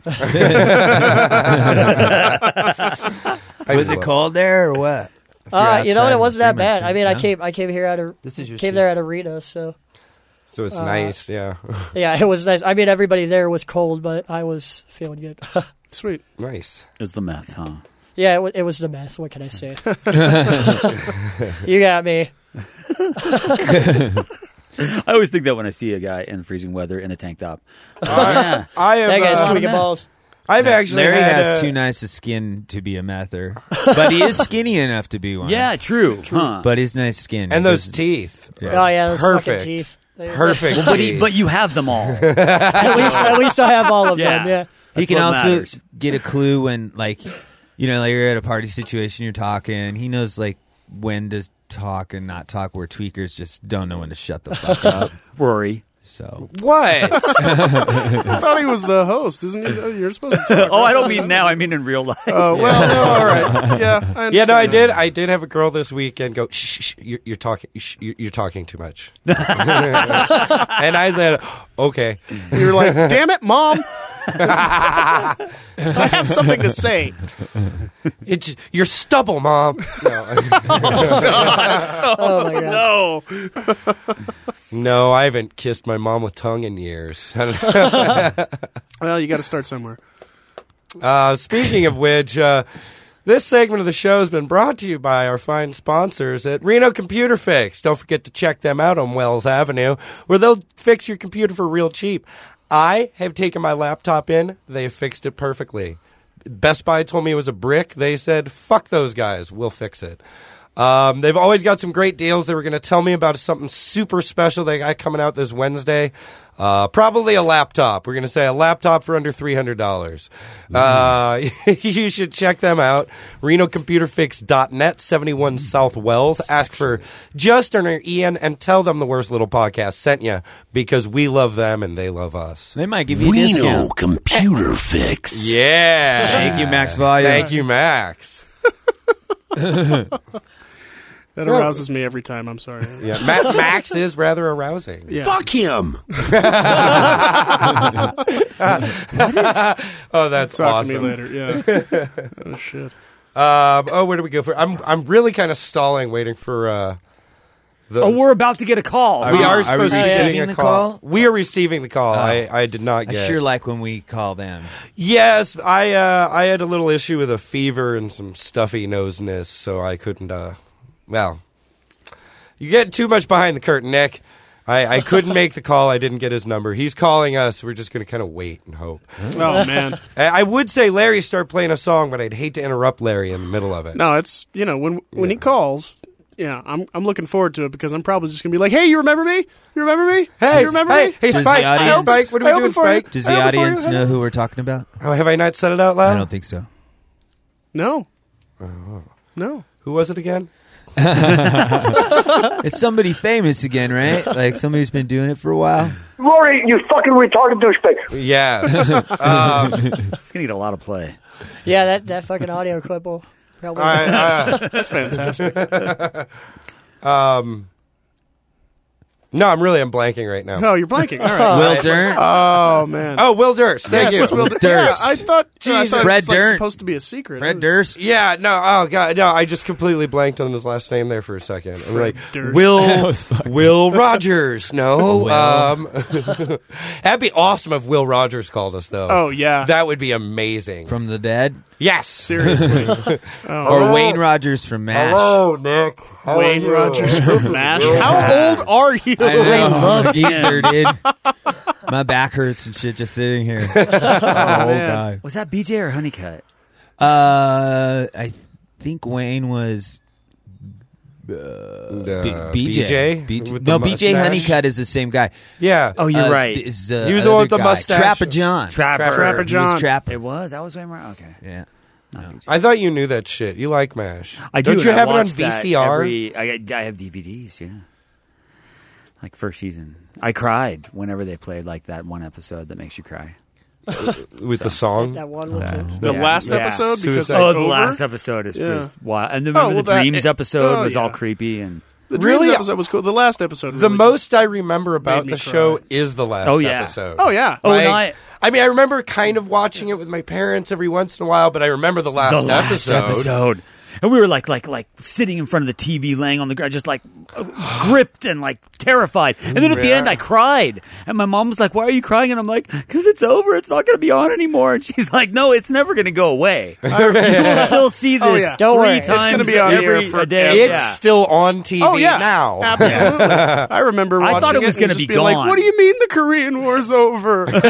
I Was it love- cold there or what? If you're Uh, you know, outside it of wasn't that Fremont bad. Street, I mean, I no? came I came here out of This is your came seat. there out of Reno, so So it's Uh, nice. Yeah. yeah, it was nice. I mean, everybody there was cold, but I was feeling good. Sweet. Nice. It was the meth, huh? Yeah, it, w- it was the mess. What can I say? You got me. I always think that when I see a guy in freezing weather in a tank top. Oh, yeah. I have. That guy's uh, tweaking balls. I've actually Larry had, has uh, too nice a skin to be a mether, but he is skinny enough to be one. Yeah, true. Huh. But he's nice skin. and those He teeth. Oh yeah, those Perfect. fucking teeth. They- Perfect. But, he, teeth. but you have them all. at least, at least I have all of Yeah. them. Yeah. does- he That's can what also matters. get a clue when, like, you know, like you're at a party situation, you're talking. He knows like when to talk and not talk. Where tweakers just don't know when to shut the fuck up. Rory. So what? I thought he was the host, isn't he? Oh, you're supposed to talk. Oh, I don't mean now. I mean in real life. Oh, well, no, all right. Yeah, I Yeah, no, I understand. did. I did have a girl this weekend go, shh, shh, shh you're, you're talking, shh, you're, you're talking too much. And I said, okay. You're like, damn it, Mom. I have something to say. It's, you're stubble, Mom. No. Oh my god. No. No, I haven't kissed my mom with tongue in years. Well, you got to start somewhere. uh, speaking of which, uh, this segment of the show has been brought to you by our fine sponsors at Reno Computer Fix. Don't forget to check them out on Wells Avenue, where they'll fix your computer for real cheap. I have taken my laptop in. They have fixed it perfectly. Best Buy told me it was a brick. They said, fuck those guys. We'll fix it. Um, they've always got some great deals. They were going to tell me about something super special they got coming out this Wednesday. Uh, probably a laptop. We're going to say a laptop for under three hundred dollars. Uh, you should check them out. Reno Computer Fix dot net, seventy-one South Wells. Ask for Justin or Ian and tell them the Worst Little Podcast sent you because we love them and they love us. they might give you a discount. Computer Fix. Yeah. Thank you, Max Volume. Thank you, Max. That No. arouses me every time. I'm sorry. Yeah, Ma- Max is rather arousing. Yeah. Fuck him. Oh, that's Talk awesome. to me later. Yeah. Oh shit. Um, oh, where do we go for? I'm I'm really kind of stalling, waiting for. Uh, the, Oh, we're about to get a call. we Are are we- supposed are to we be getting receiving a the call. call? We are receiving the call. Oh. I, I did not I get. sure like when we call them. Yes, I uh, I had a little issue with a fever and some stuffy noseness, so I couldn't. Uh, well, you get too much behind the curtain, Nick. I, I couldn't make the call. I didn't get his number. He's calling us. We're just going to kind of wait and hope. Oh man. I, I would say Larry start playing a song, but I'd hate to interrupt Larry in the middle of it. No, it's you know when when he calls. Yeah, I'm I'm looking forward to it because I'm probably just gonna be like, hey, you remember me? You remember me? Hey, you remember hey, me? hey, Does Spike, the hey, audience- Spike, what are we I doing, opened for you. Spike? Does I the opened for you. audience know who we're talking about? Oh, have I not said it out loud? I don't think so. No, Oh. no. Who was it again? It's somebody famous again, right? Like somebody who's been doing it for a while. Rory, you fucking retarded douchebag. Yeah. um, It's gonna get a lot of play. Yeah, that, that fucking audio clip will probably. I, uh, That's fantastic. um, no, I'm really I'm blanking right now. No, you're blanking. All right. Will Durant. Oh man. Oh, Will Durst. Thank yes, you. it's Will Dur- Durst. Yeah, I thought. I Jesus. thought Fred it was like, Durst. supposed to be a secret. Fred Durst. Yeah, no, oh god, no, I just completely blanked on his last name there for a second. I'm Fred like Durst. Will Will Rogers. No, Will. um, that'd be awesome if Will Rogers called us though. Oh yeah. that would be amazing. From the dead, yes, Seriously. or Hello. Wayne Rogers from MASH. Hello, Nick. How Wayne are you? Rogers from MASH. Will. How old are you? I know, love I'm a geezer, dude. My back hurts and shit just sitting here. Oh, man. God. Was that B J or Honeycutt? Uh, I think Wayne was Uh, B- BJ. B J? BJ. With the No, B J mustache? Honeycutt is the same guy. Yeah. Oh, you're Uh, right. Is, uh, He was the one other with the guy. mustache. Trapper John. Trapper. Trapper He John. was Trapper. It was. That was Wayne Rogers. Okay. Yeah. I thought you knew that shit. You like MASH. I do. Don't and you I have it on watch V that C R? every- I, I have D V Ds. Yeah. Like first season, I cried whenever they played like that one episode that makes you cry. With the song? That one with the. The Yeah. last Yeah. episode because Suicide. it's Oh, the over? last episode is Yeah. just wild. And then Oh, remember well, the that- Dreams it- episode oh, was all yeah. creepy and. The Dreams Really? episode was cool. The last episode. The really most I remember about made the me show cry. is the last Oh, yeah. episode. Oh yeah. Oh, and Like, I- I mean, I remember kind of watching it with my parents every once in a while, but I remember the last, the last episode. episode. And we were like, like, like sitting in front of the T V, laying on the ground, just like uh, gripped and like terrified. And then at the Yeah. end, I cried. And my mom was like, "Why are you crying?" And I'm like, "Because it's over. It's not going to be on anymore." And she's like, "No, it's never going to go away. You will still see this Oh, yeah. Don't three worry. It's times gonna be on the air every for- a day." It's Yeah. still on T V Oh yeah. now. Absolutely. I remember I watching thought it was and gonna just be being like, gone. what do you mean the Korean War's over? Oh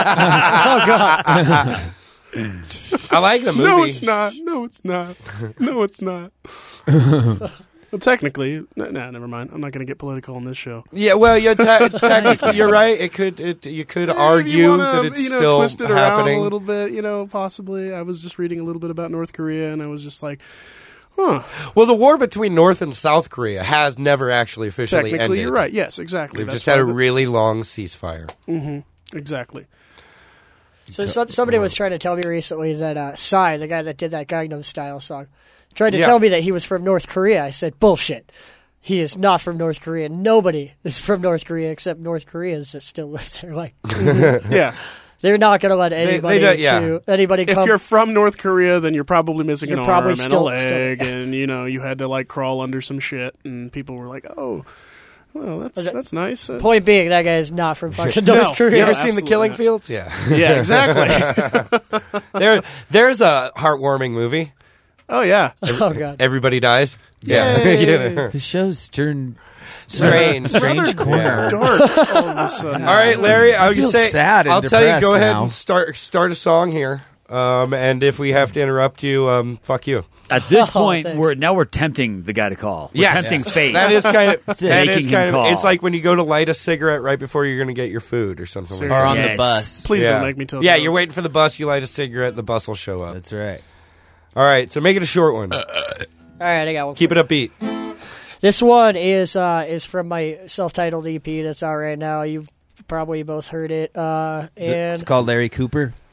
god. I like the movie. No, it's not. No, it's not. No, it's not. Well, technically, n- nah, never mind. I'm not going to get political on this show. Yeah, well, you're te- technically you're right. It could it, you could If argue you wanna, that it's you know, still twist it around happening. a little bit. You know, possibly. I was just reading a little bit about North Korea, and I was just like, huh. Well, the war between North and South Korea has never actually officially Technically, ended. you're right. Yes, exactly. We've That's just had a why the- really long ceasefire. Mm-hmm. Exactly. So some, somebody was trying to tell me recently that uh, Psy, the guy that did that Gangnam Style song, tried to Yeah. tell me that he was from North Korea. I said, bullshit. He is not from North Korea. Nobody is from North Korea except North Koreans that still live there. Like, Yeah. they're not going to let anybody don't- yeah. to anybody If come. you're from North Korea, then you're probably missing You're an probably arm still- and a still- leg, and you know you had to like crawl under some shit, and people were like, "Oh, well, that's that's nice." Uh, Point being, that guy is not from fucking No. North Korea. You ever Yeah, seen the absolutely Killing not. Fields? Yeah, yeah, exactly. there, there's a heartwarming movie. Oh yeah. Oh god. Everybody dies. Yeah, Yay. The show's turned strange. strange Rather corner. dark all of a sudden. All right, Larry. I would feel say sad and I'll tell you. Go depressed ahead now. and start start a song here. Um, and if we have to interrupt you, um, fuck you. At this Oh, point, thanks. we're now we're tempting the guy to call. We're Yes. tempting fate. That is kind of that Making is him kind of. call. It's like when you go to light a cigarette right before you're going to get your food or something like Or that. on the Yes. bus. Please Yeah. don't make me tell. Yeah, jokes. you're waiting for the bus. You light a cigarette. The bus will show up. That's right. All right, so make it a short one. All right, I got one. Keep it upbeat. This one is uh, is from my self-titled E P that's out right now. You've probably both heard it. Uh, and It's called Larry Cooper.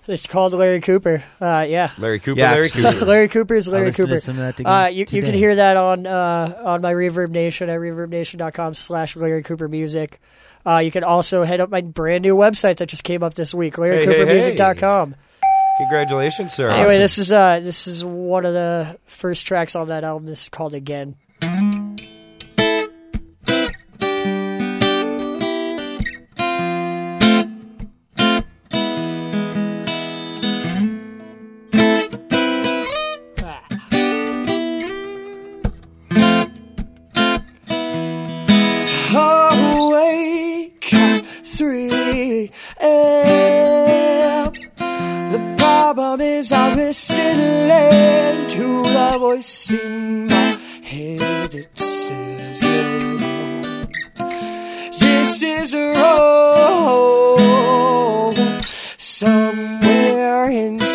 It's called Larry Cooper. Uh, yeah. Larry Cooper, Yeah, Larry actually. Cooper. Larry Cooper is I'll Larry listen to Cooper. some of that again Uh, you, you today. can hear that on uh, on my Reverb Nation at reverbnation.com slash Larry Cooper Music. Uh, you can also head up my brand new website that just came up this week, larry cooper music dot com. Congratulations, sir. Anyway, this is uh, this is one of the first tracks on that album. This is called Again. Awake at three a.m. The problem is I'm listening to the voice in my head. It says you're this is wrong somewhere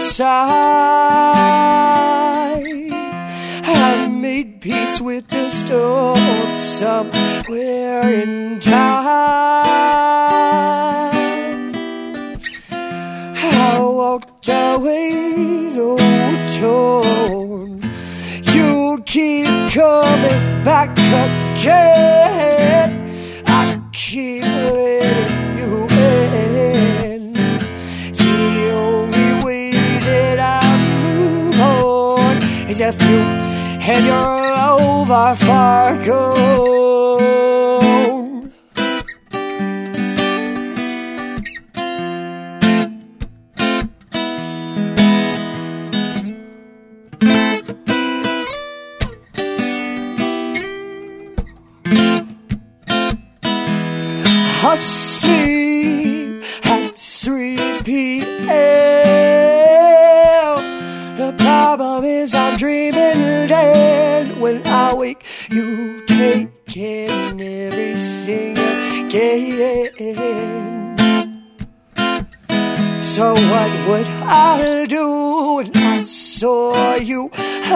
inside. I made peace with the storm somewhere in time. I walked away though torn. You keep coming back again. I keep letting you in. The only way that I move on is if you and your love are far gone. I sleep at three p.m. The problem is I'm dreaming dead. When I wake, you've taken everything again. So what would I do when I saw you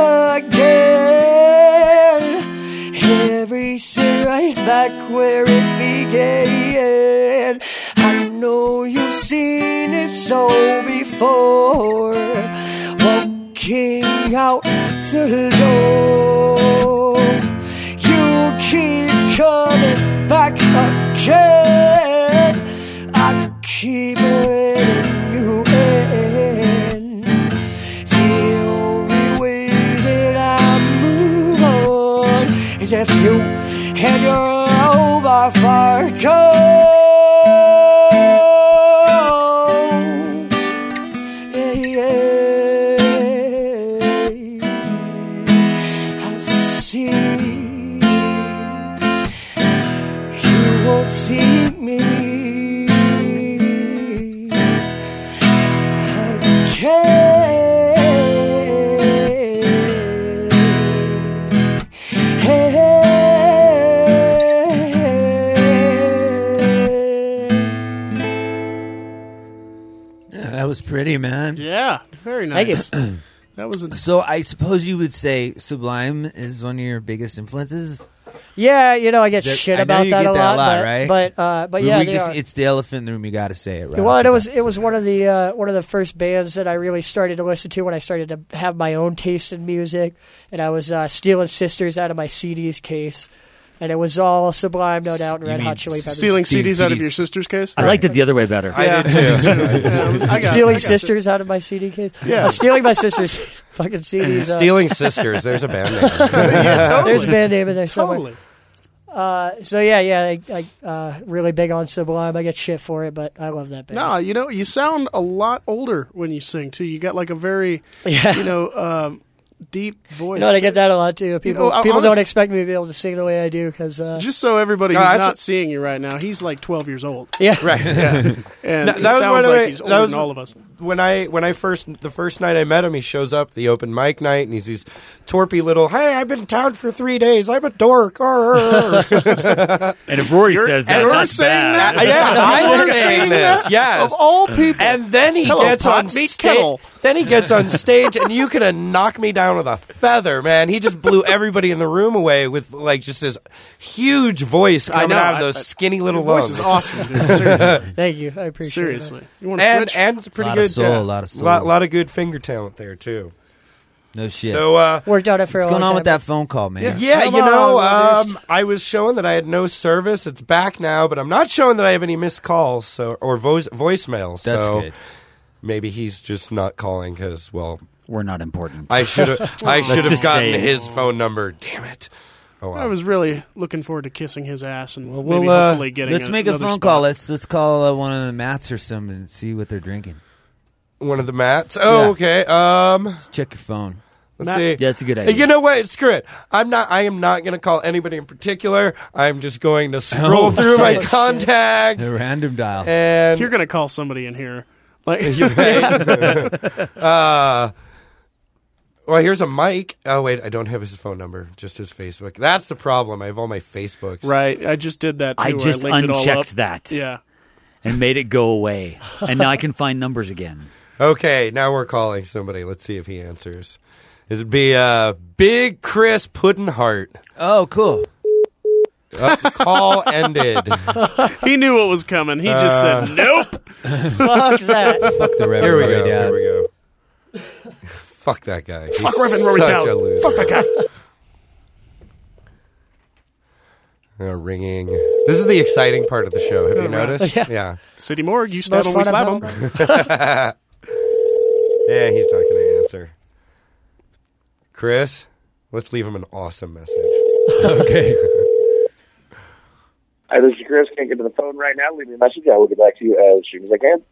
again? Everything right back where it began. I know you've seen it so before. Walking out the door, you keep coming back again. I keep letting you in. The only way that I move on is if you and your love are far gone. Yeah, yeah. I see you won't see me. I That was pretty, man. Yeah, very Thank nice. you. That was a So I suppose you would say Sublime is one of your biggest influences? Yeah, you know, I get That- shit I know about you that get a that lot, a lot, but, right? but uh, but We- yeah, we they just- are. it's the elephant in the room. You got to say it, right? Well, off and the it was bat. it was one of the uh, one of the first bands that I really started to listen to when I started to have my own taste in music, and I was uh, stealing Sisters out of my C Ds case, and it was all Sublime, No Doubt, and You Red mean Hot Chili Peppers. stealing C Ds out of your sister's case? I liked it the other way better. I did too. Yeah, it was- I got- stealing I got Sisters out of my C D case. Yeah. Uh, stealing my sister's fucking C Ds. Uh, Stealing Sisters. There's a band name. Yeah, totally. There's a band name in there somewhere. Totally. Uh, so yeah, yeah, I, I uh, really big on Sublime. I get shit for it, but I love that band. No, you know, you sound a lot older when you sing too. You got like a very, Yeah. you know, um, deep voice. You know, I get that a lot too. People, know, I- people don't honest- expect me to be able to sing the way I do because uh, Just so everybody No, who's that's not a- seeing you right now, he's like twelve years old. yeah, Right. Yeah, and That- he that was sounds one of like my- he's that older was- than all of us. When I when I first the first night I met him, he shows up the open mic night, and he's these torpy little. Hey, I've been in town for three days. I'm a dork. And if Rory says that, you're that's saying bad. that? yeah, I'm You're saying saying this. that? Yes. Of all people, And then he Hello, gets pot, on meet stage. kettle. Then he gets on stage, and you could have knocked me down with a feather, man. He just blew everybody in the room away with like just this huge voice I coming know, out of I- those I- skinny little your voice lungs. is awesome, dude. Seriously. thank you. I appreciate Seriously. it. You want to And switch? and it's a pretty Lot of good soul, yeah. a lot of soul. lot, lot of good finger talent there too. No shit. So, uh, Worked on it for What's a going long on time. with that phone call, man? yeah, yeah Come you know, on, um, I was showing that I had no service. It's back now, but I'm not showing that I have any missed calls so or voice voicemails. That's so good. maybe he's just not calling because, well, We're not important. I should have I Let's should have just gotten say- his phone number. Damn it! Oh, I was really looking forward to kissing his ass and Well, maybe uh, hopefully getting. let's make a another phone spot. call. Let's let's call uh, one of the Mats or something and see what they're drinking. one of the mats. Oh, Yeah. okay. Um, Let's check your phone. let's Matt- see. Yeah, that's a good idea. You know what? Screw it. I'm not. I am not going to call anybody in particular. I'm just going to scroll Oh, through my shit. contacts A random dial. and You're gonna call somebody in here. Like, uh, well, here's a Mike. Oh wait, I don't have his phone number. Just his Facebook. That's the problem. I have all my Facebooks. right. I just did that. Too, I where just linked it all up. unchecked that Yeah. and made it go away. And now I can find numbers again. Okay, now we're calling somebody. Let's see if he answers. This would be uh, Big Chris Puddinheart. Oh, cool. Uh, call ended. He knew what was coming. He just Uh, said, "Nope." Fuck that. Fuck the Reverend Here we Rory go. Dad. Here we go. Fuck that guy. He's Fuck Reverend Rory such Dowd. a loser. Fuck that guy. Uh, ringing. This is the exciting part of the show. Have you Oh, right. noticed? Yeah. Yeah. City Morgue. You It's stab the him, most we fun slap I've him. had. Yeah, he's not going to answer. Chris, let's leave him an awesome message. Okay. Hi, this is Chris. Can't get to the phone right now. Leave me a message. I will get back to you as soon as I can.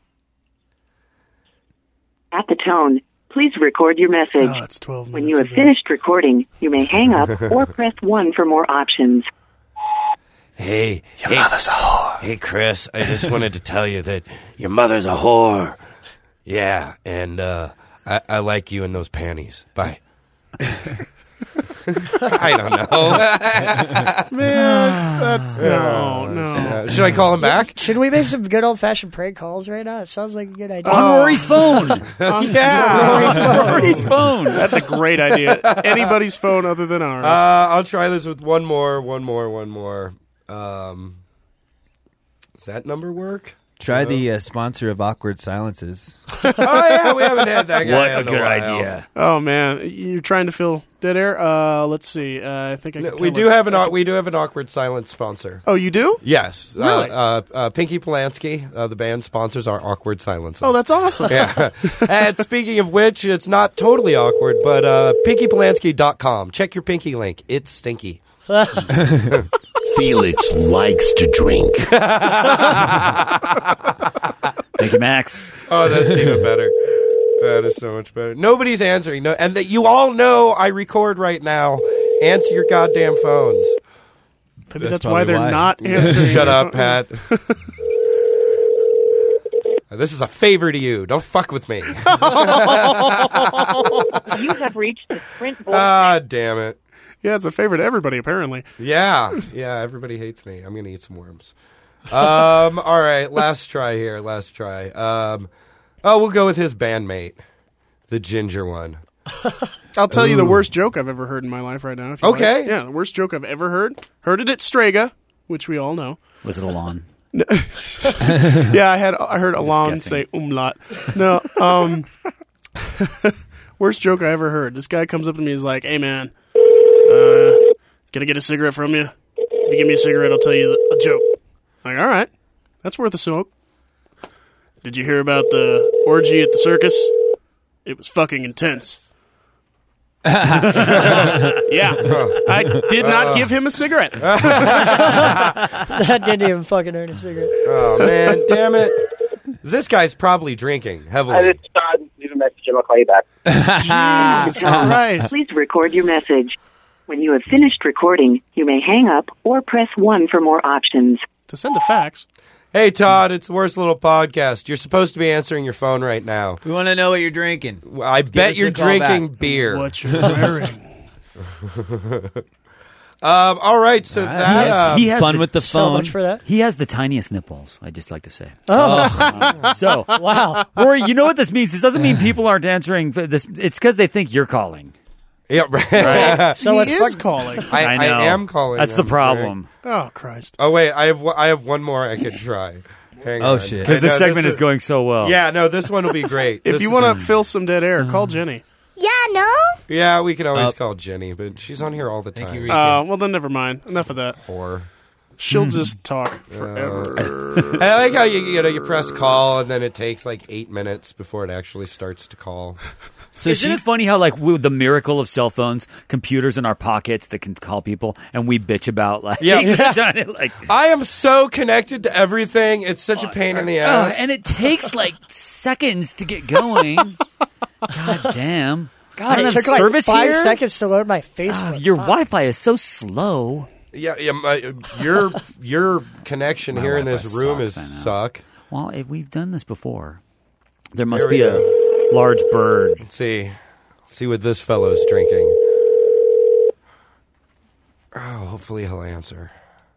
At the tone, please record your message. Oh, it's twelve When minutes you have of finished recording, you may hang up or press one for more options. Hey, your hey, mother's a whore. Hey, Chris, I just wanted to tell you that your mother's a whore. Yeah, and uh, I, I like you in those panties. Bye. I don't know. Man, that's no, no. Uh, should I call him back? Should we make some good old fashioned prank calls right now? It sounds like a good idea. On Rory's phone. Yeah. Rory's phone. That's a great idea. Anybody's phone other than ours. Uh, I'll try this with one more, one more, one more. Um, does that number work? Try the uh, sponsor of Awkward Silences. Oh yeah, we haven't had that guy. What in a good while. idea. Oh man, you're trying to fill dead air. Uh, let's see. Uh, I think I No, can we tell do it. have an au- we do have an awkward silence sponsor. Oh, you do? Yes, Really? Uh, uh, uh, Pinky Polanski, uh, the band sponsors our awkward silences. Oh, that's awesome. Yeah. And speaking of which, it's not totally awkward, but uh, pinky polanski dot com. Check your pinky link. It's stinky. Felix likes to drink. Thank you, Max. Oh, that's even better. That is so much better. Nobody's answering. No, and that you all know I record right now. Answer your goddamn phones. Maybe that's, That's why probably they're why. not answering. Shut your up, phone. Pat. This is a favor to you. Don't fuck with me. You have reached the Sprint board. Ah, damn it. Yeah, it's a favorite to everybody apparently. Yeah, yeah. Everybody hates me. I'm gonna eat some worms. Um. All right. Last try here. Last try. Um. Oh, we'll go with his bandmate, the ginger one. I'll tell you the Ooh. worst joke I've ever heard in my life right now. if you Okay. like. Yeah, the worst joke I've ever heard. Heard it at Strega, which we all know. Was it Alon? Yeah, I had I heard Alon guessing. say umlaut. No, um, worst joke I ever heard. This guy comes up to me, he's like, "Hey man, uh, can I get a cigarette from you? If you give me a cigarette, I'll tell you a joke." I'm like, all right, that's worth a smoke. Did you hear about the orgy at the circus? It was fucking intense. Yeah, I did not give him a cigarette. That didn't even fucking earn a cigarette. Oh man, damn it! This guy's probably drinking Hi, heavily. this is Todd. Leave a message and I'll call you back. Jesus Christ. Please record your message. When you have finished recording, you may hang up or press one for more options. To send a fax. Hey Todd, it's the worst little podcast. You're supposed to be answering your phone right now. We want to know what you're drinking. I bet us you're a call drinking back. beer. What you're wearing. Um, all right, so right. that uh, He has Fun the, with the So phone. much for that. He has the tiniest nipples. I just like to say. Oh, So, wow. Rory, you know what this means? This doesn't mean people aren't answering. This it's because they think you're calling. yeah, right. So he let's is fuck- calling. I, know. I am calling. That's the I'm problem. Oh Christ. Oh wait, I have one- I have one more I could try. Hang Oh, on. shit. Because I the know, segment this is going so well. Yeah, no, this one will be great. If This you is- want to fill some dead air, call Jenny. Yeah, no? Yeah, we can always Uh, call Jenny, but she's on here all the time. Thank you, Rico. Uh, well, then never mind. Enough of that. Whore. She'll just talk forever. I like how you you know you press call and then it takes like eight minutes before it actually starts to call. So Isn't she, it funny how, like, with the miracle of cell phones, computers in our pockets that can call people, and we bitch about, like, Yeah. like I am so connected to everything. It's such a pain in the oh, ass. and it takes like seconds to get going. God damn. God, I don't it have took like service five here? seconds to load my Facebook. Ah, your Wi-Fi is so slow. yeah, yeah. My, your your connection My here in Wi-Fi this room is sucks, I know. suck. Well, if we've done this before. There must Here we be a go. large bird. Let's see. See what this fellow's drinking. Oh, hopefully he'll answer.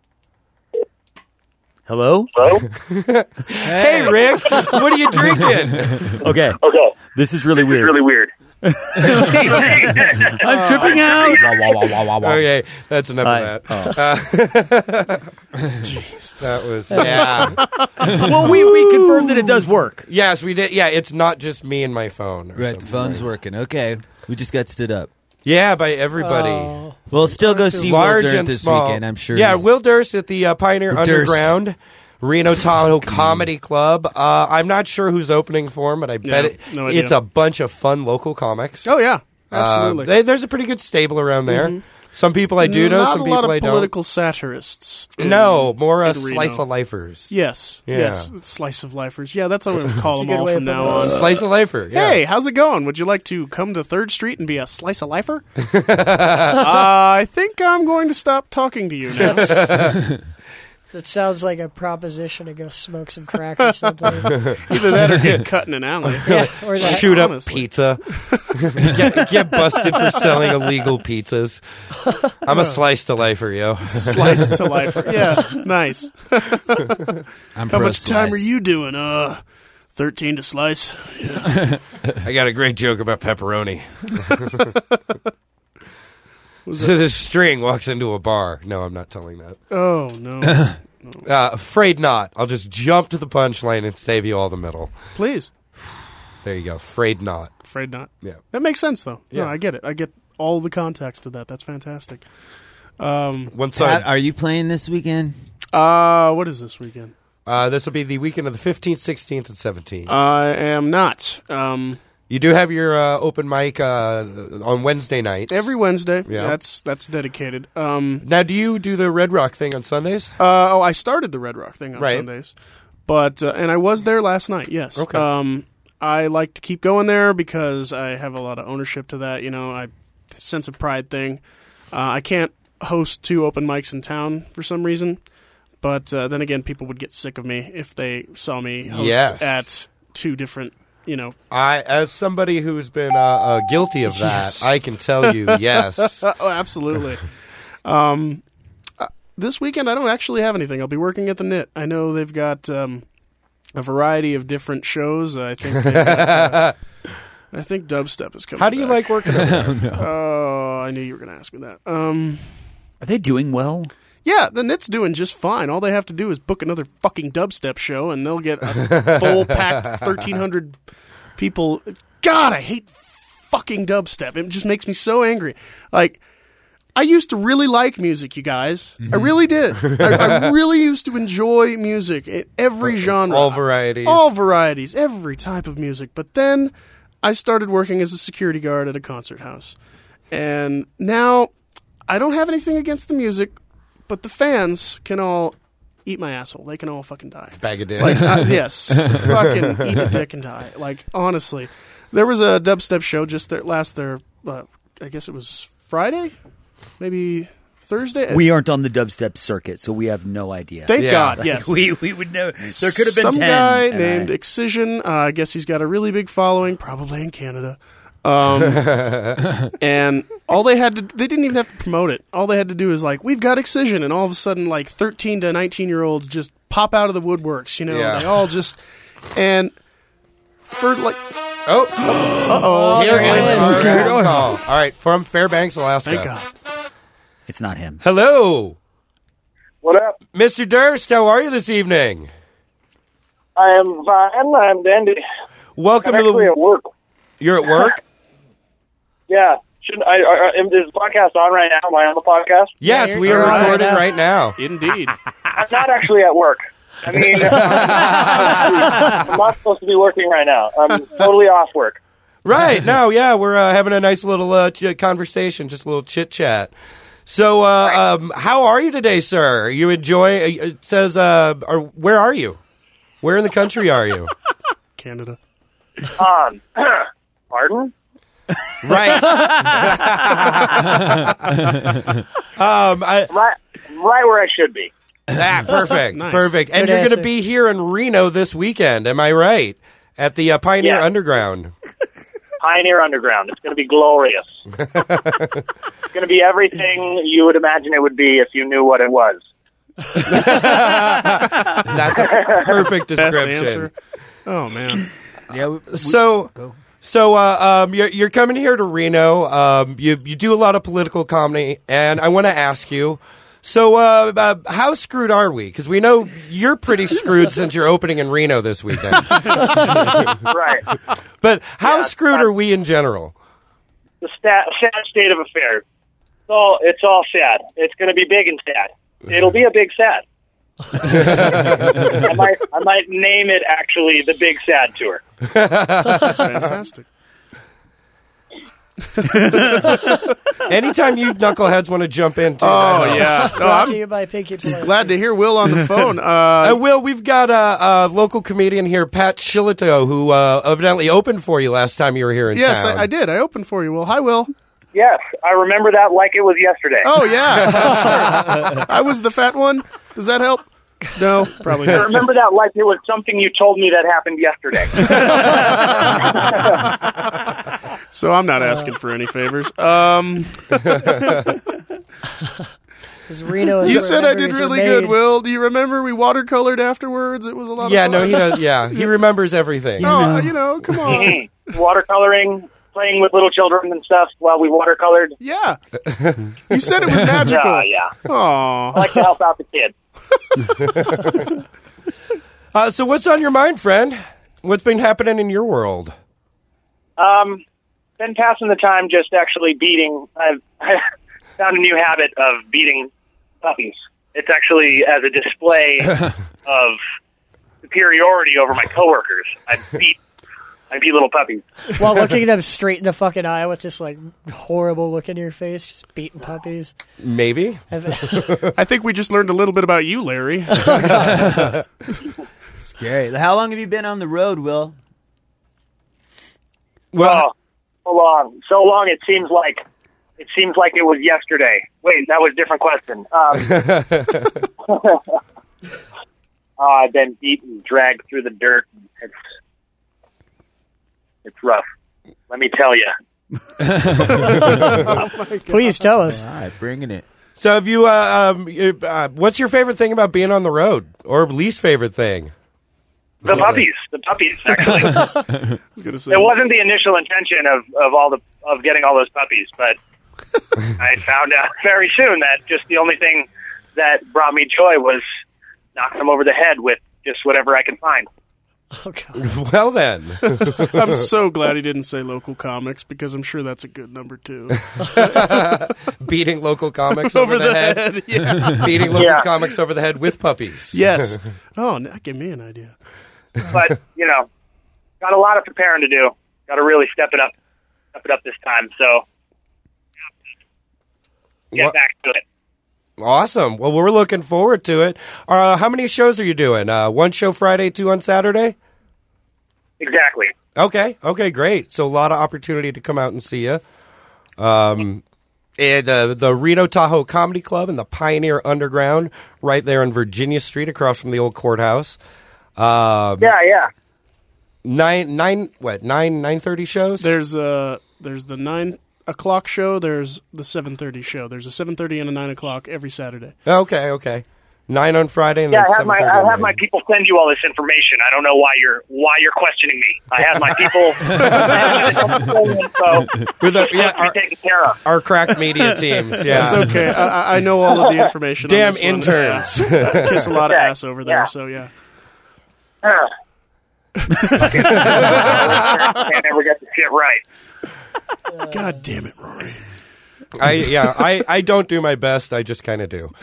Hello? Hello? Hey, Rick, what are you drinking? Okay. Okay. This is really It's weird. really weird. I'm tripping out. Okay, that's enough I- of that. Jeez, that was yeah. Well, we, we confirmed that it does work. Yes, we did. Yeah, it's not just me and my phone. or right, the something, phone's right? working. Okay. We just got stood up. Yeah, by everybody. Oh. We'll still go see Will Large Durant and this small. weekend, I'm sure. Yeah, he's- Will Durst at the uh, Pioneer Will Durst. Underground Reno Tahoe Comedy Club. Uh, I'm not sure who's opening for him, but I bet Yeah, it, no idea. it's a bunch of fun local comics. Oh, yeah. Uh, Absolutely. they, there's a pretty good stable around there. Mhm. Some people I do know, Not some a people lot of I don't. political satirists. in- No, more a in Reno. slice of lifers. Yes, Yeah. yes, slice of lifers. Yeah, that's what we call That's a them good all way from of now putting on. it. Slice of lifer. Yeah. Hey, how's it going? Would you like to come to Third Street and be a slice of lifer? uh, I think I'm going to stop talking to you now. It sounds like a proposition to go smoke some crack or something. Either that or get cut in an alley. Yeah, or that. Shoot up honestly. pizza. get, get busted for selling illegal pizzas. I'm a slice to lifer, yo. Slice to lifer. Yeah, nice. I'm How pro much time slice. are you doing? Uh, thirteen to slice. Yeah. I got a great joke about pepperoni. So this string walks into a bar. No, I'm not telling that. Oh no. Uh, afraid not. I'll just jump to the punchline and save you all the middle. Please. There you go. Afraid not. Afraid not. Yeah. That makes sense though. Yeah. No, I get it. I get all the context of that. That's fantastic. Um, Once Pat, I, are you playing this weekend? uh, what is this weekend? uh, this will be the weekend of the fifteenth, sixteenth, and seventeenth. I am not. Um, You do have your uh, open mic uh, on Wednesday nights. every Wednesday. Yeah. That's that's dedicated. Um, Now, do you do the Red Rock thing on Sundays? uh, oh, I started the Red Rock thing on Right. Sundays, but uh, and I was there last night. Yes. Okay. Um, I like to keep going there because I have a lot of ownership to that. You know, I sense of pride thing. Uh, I can't host two open mics in town for some reason, but uh, then again, people would get sick of me if they saw me host Yes. at two different. You know, I, as somebody who's been uh, uh, guilty of that, Yes. I can tell you, yes. oh, absolutely. um, uh, this weekend, I don't actually have anything. I'll be working at the Knit. I know they've got um, a variety of different shows. I think. They've got, uh, I think dubstep is coming. How do you back. like working over there? Oh, I knew you were going to ask me that. Um, Are they doing well? yeah, the Knit's doing just fine. All they have to do is book another fucking dubstep show, and they'll get a full packed thirteen hundred people. God, I hate fucking dubstep. It just makes me so angry. Like, I used to really like music, you guys. I really did. I, I really used to enjoy music, in every genre, All varieties. all varieties, every type of music. But then I started working as a security guard at a concert house, and now I don't have anything against the music. But the fans can all eat my asshole. They can all fucking die. Bag of dicks. Like, uh, yes, fucking eat a dick and die. Like, honestly, there was a dubstep show just there last there. Uh, I guess it was Friday, maybe Thursday. We aren't on the dubstep circuit, so we have no idea. Thank Yeah. God. Like, Yes, we we would know. There could have been some ten. guy and named I- Excision. Uh, I guess he's got a really big following, probably in Canada. Um, and all they had to, they didn't even have to promote it. All they had to do is like, we've got Excision, and all of a sudden, like thirteen to nineteen year olds just pop out of the woodworks. You know, Yeah. they all just and for like, Oh, uh oh, here there it is is. our phone call. All right, from Fairbanks, Alaska. thank God. It's not him. Hello, What up? Mister Durst. How are you this evening? I am fine. I'm dandy. Welcome I'm to the. actually at work. You're at work? Yeah. Shouldn't I? Are, is the podcast on right now? Am I on the podcast? Yes, Yeah, we you're are on recording right right now. Indeed. I'm not actually at work. I mean, I'm not supposed to be working right now. I'm totally off work. Right. No, yeah, we're uh, having a nice little uh, ch- conversation, just a little chit chat. So, uh, um, how are you today, sir? You enjoy? Uh, it says, uh, are, where are you? Where in the country are you? Canada. Um, pardon? Right. um, I, right, right where I should be. Ah, perfect, Nice. perfect. And Good you're going answer. to be here in Reno this weekend, am I right? At the uh, Pioneer Yeah. Underground. Pioneer Underground. It's going to be glorious. It's going to be everything you would imagine it would be if you knew what it was. That's a perfect Best description. answer. Oh, man. Yeah. We, we- So, go. so uh, um, you're, you're coming here to Reno. Um, you you do a lot of political comedy, and I want to ask you. So, uh, uh, how screwed are we? Because we know you're pretty screwed since you're opening in Reno this weekend. Right. But how Yeah, screwed uh, are we in general? The stat, sad state of affairs. It's all, it's all sad. It's going to be big and sad. It'll be a big sad. I might, I might name it actually the Big Sad Tour. That's fantastic. Anytime you knuckleheads want to jump in, too. Oh, that yeah. helps. No, Brought to I'm you by Pinky Promise. glad to hear Will on the phone. Uh, Uh, Will, we've got a, a local comedian here, Pat Shillito, who uh, evidently opened for you last time you were here in yes, town. I, I did. I opened for you, Will. Hi, Will. Yes, I remember that like it was yesterday. Oh, yeah. Sure. I was the fat one. Does that help? No, probably I not. remember that like it was something you told me that happened yesterday. So I'm not asking for any favors. Um, 'Cause Reno is you where said I did memories are really made. good, Will. Do you remember we watercolored afterwards? It was a lot Yeah, of fun. no, he does. Yeah, he remembers everything. Oh, you know, come on. Mhm. Watercoloring, playing with little children and stuff while we watercolored. Yeah. You said it was magical. Yeah, yeah. I Aw. like to help out the kids. Uh, so what's on your mind, friend? What's been happening in your world? Um, been passing the time just actually beating. I've I found a new habit of beating puppies. It's actually as a display of superiority over my coworkers. I beat, I beat little puppies. While looking them straight in the fucking eye with this like horrible look in your face, just beating puppies. Maybe. I think we just learned a little bit about you, Larry. Scary. How long have you been on the road, Will? Well, oh, so long, so long. It seems like it seems like it was yesterday. Wait, that was a different question. Um, uh, I've been beaten, dragged through the dirt. It's it's rough. Let me tell you. Please tell us. All right, bringing it. So, have you? Uh, um, you- uh, what's your favorite thing about being on the road, or least favorite thing? The puppies, the puppies. Actually, I was gonna say. it wasn't the initial intention of, of all the of getting all those puppies, but I found out very soon that just the only thing that brought me joy was knocking them over the head with just whatever I could find. Oh, God. Well, then. I'm so glad he didn't say local comics because I'm sure that's a good number two. Beating local comics over, the, head. Yeah. Beating local Yeah. comics over the head with puppies. Yes. Oh, that gave me an idea. But you know, got a lot of preparing to do. Got to really step it up, step it up this time. So get What- back to it. Awesome. Well, we're looking forward to it. Uh, how many shows are you doing? Uh, one show Friday, two on Saturday? Exactly. Okay. Okay, great. So a lot of opportunity to come out and see you. Um, and uh, the Reno Tahoe Comedy Club and the Pioneer Underground right there on Virginia Street across from the old courthouse. Um, Yeah, yeah. Nine, nine, what, nine, nine thirty shows? There's uh there's the nine o'clock show. There's the seven thirty show. There's a seven thirty and a nine o'clock every Saturday. Okay, okay. Nine on Friday and Yeah, then I have my seven thirty I on have my Monday. people send you all this information. I don't know why you're why you're questioning me. I have my people. So With the, yeah, yeah, our, taken care of. our crack media teams. Yeah, It's okay. I, I- I know all of the information. on Damn this one. interns. Yeah. I kiss a lot of Yeah, ass over there. yeah. So yeah. Uh, Can't ever get the shit right. God damn it, Rory. I yeah, I, I don't do my best. I just kind of do.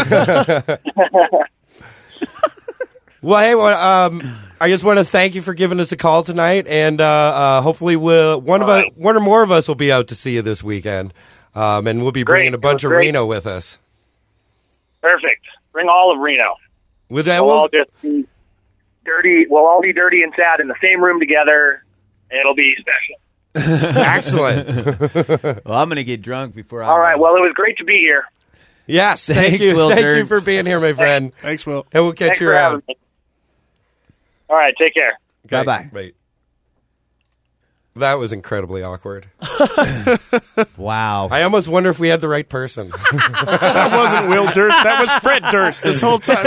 Well, hey, well, um, I just want to thank you for giving us a call tonight, and uh, uh, hopefully, we'll, one of us, one or more of us will be out to see you this weekend, um, and we'll be bringing Great. a bunch of Great. Reno with us. Perfect. Bring all of Reno. With that, We'll we'll, all just be dirty. We'll all be dirty and sad in the same room together. It'll be special. excellent. Well, I'm going to get drunk before I. All right. Well, it was great to be here. Yes, thank Thanks, you, Will thank Dirk. you for being here, my friend. Thanks, Will. And we'll catch Thanks you for around. having me. All right. Take care. Okay, Bye-bye. Wait. That was incredibly awkward. Wow. I almost wonder if we had the right person. That wasn't Will Durst. That was Fred Durst this whole time.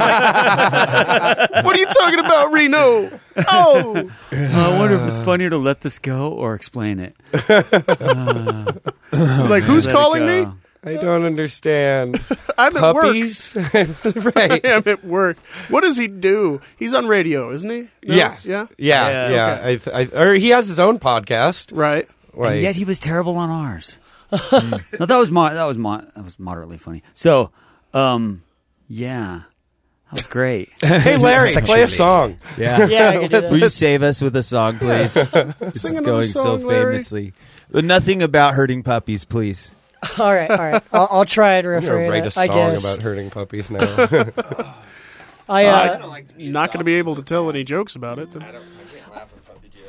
What are you talking about, Reno? Oh. I wonder if it's funnier to let this go or explain it. Uh, He's like, who's let it calling go. me? I don't understand. I'm at Puppies? Right. I'm at work. What does he do? He's on radio, isn't he? No? Yes. Yeah? Yeah. Yeah, Yeah. okay. I, th- I, or he has his own podcast. Right. Like, And yet he was terrible on ours. No, that was mo- that was mo- that was moderately funny. So, um, yeah, that was great. hey, Larry, play a song. Yeah. Yeah, I can do that. Will you save us with a song, please? This Sing is another going so song, Larry. famously. But nothing about hurting puppies, please. All right, all right. I'll, I'll try and I'm going refrain to write a it, I song guess. about hurting puppies now. I, uh, I'm not going to be able to tell any jokes about it. I, don't, I can't laugh at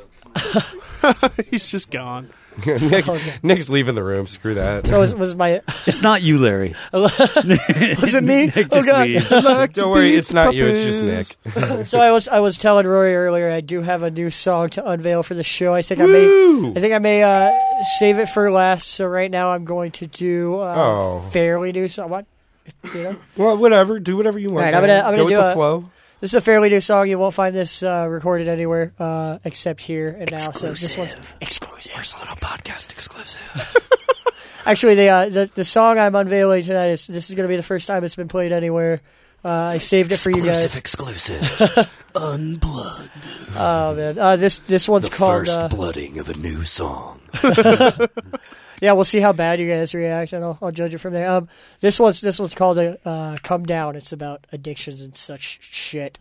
puppy jokes. He's just gone. Nick, Nick's leaving the room. Screw that. so was, was my... It's not you, Larry. was it me? Nick Oh, just God. leaves. Like to Don't worry, beat it's not you. It's just puppies. Nick. So I was I was telling Rory earlier I do have a new song to unveil for the show. I think I may Woo! I think I may uh, save it for last. So right now I'm going to do uh, Oh. fairly new song. What? You know? Well, whatever. Do whatever you want. All right, I'm man. gonna- I'm Go gonna with do the a- flow. This is a fairly new song. You won't find this uh, recorded anywhere uh, except here and now. So this one's exclusive. Here's a little podcast exclusive. Actually, the, uh, the the song I'm unveiling tonight is this is going to be the first time it's been played anywhere. Uh, I saved it for you guys. Exclusive. Unplugged. Oh man, uh, this this one's The called. first Uh, blooding of a new song. yeah, we'll see how bad you guys react, and I'll, I'll judge it from there. Um, this one's this one's called uh, "Come Down." It's about addictions and such shit.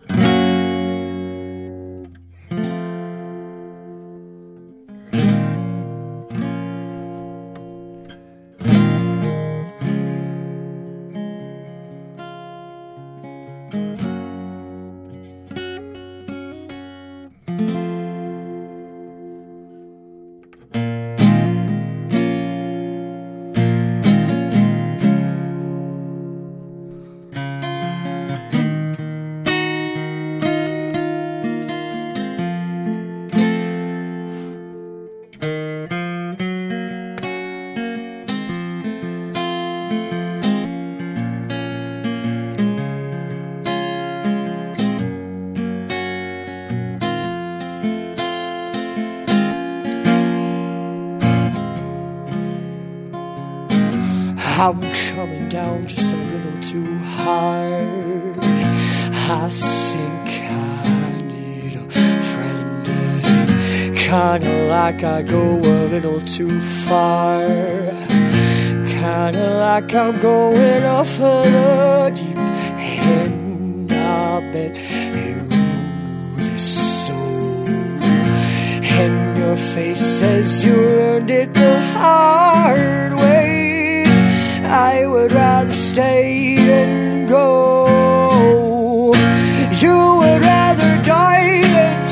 I'm coming down just a little too hard. I think I need a friend. Kinda like I go a little too far. Kinda like I'm going off of the deep end. I bet you knew this too. And your face says you learned it the hard way. I would rather stay than go. You would rather die than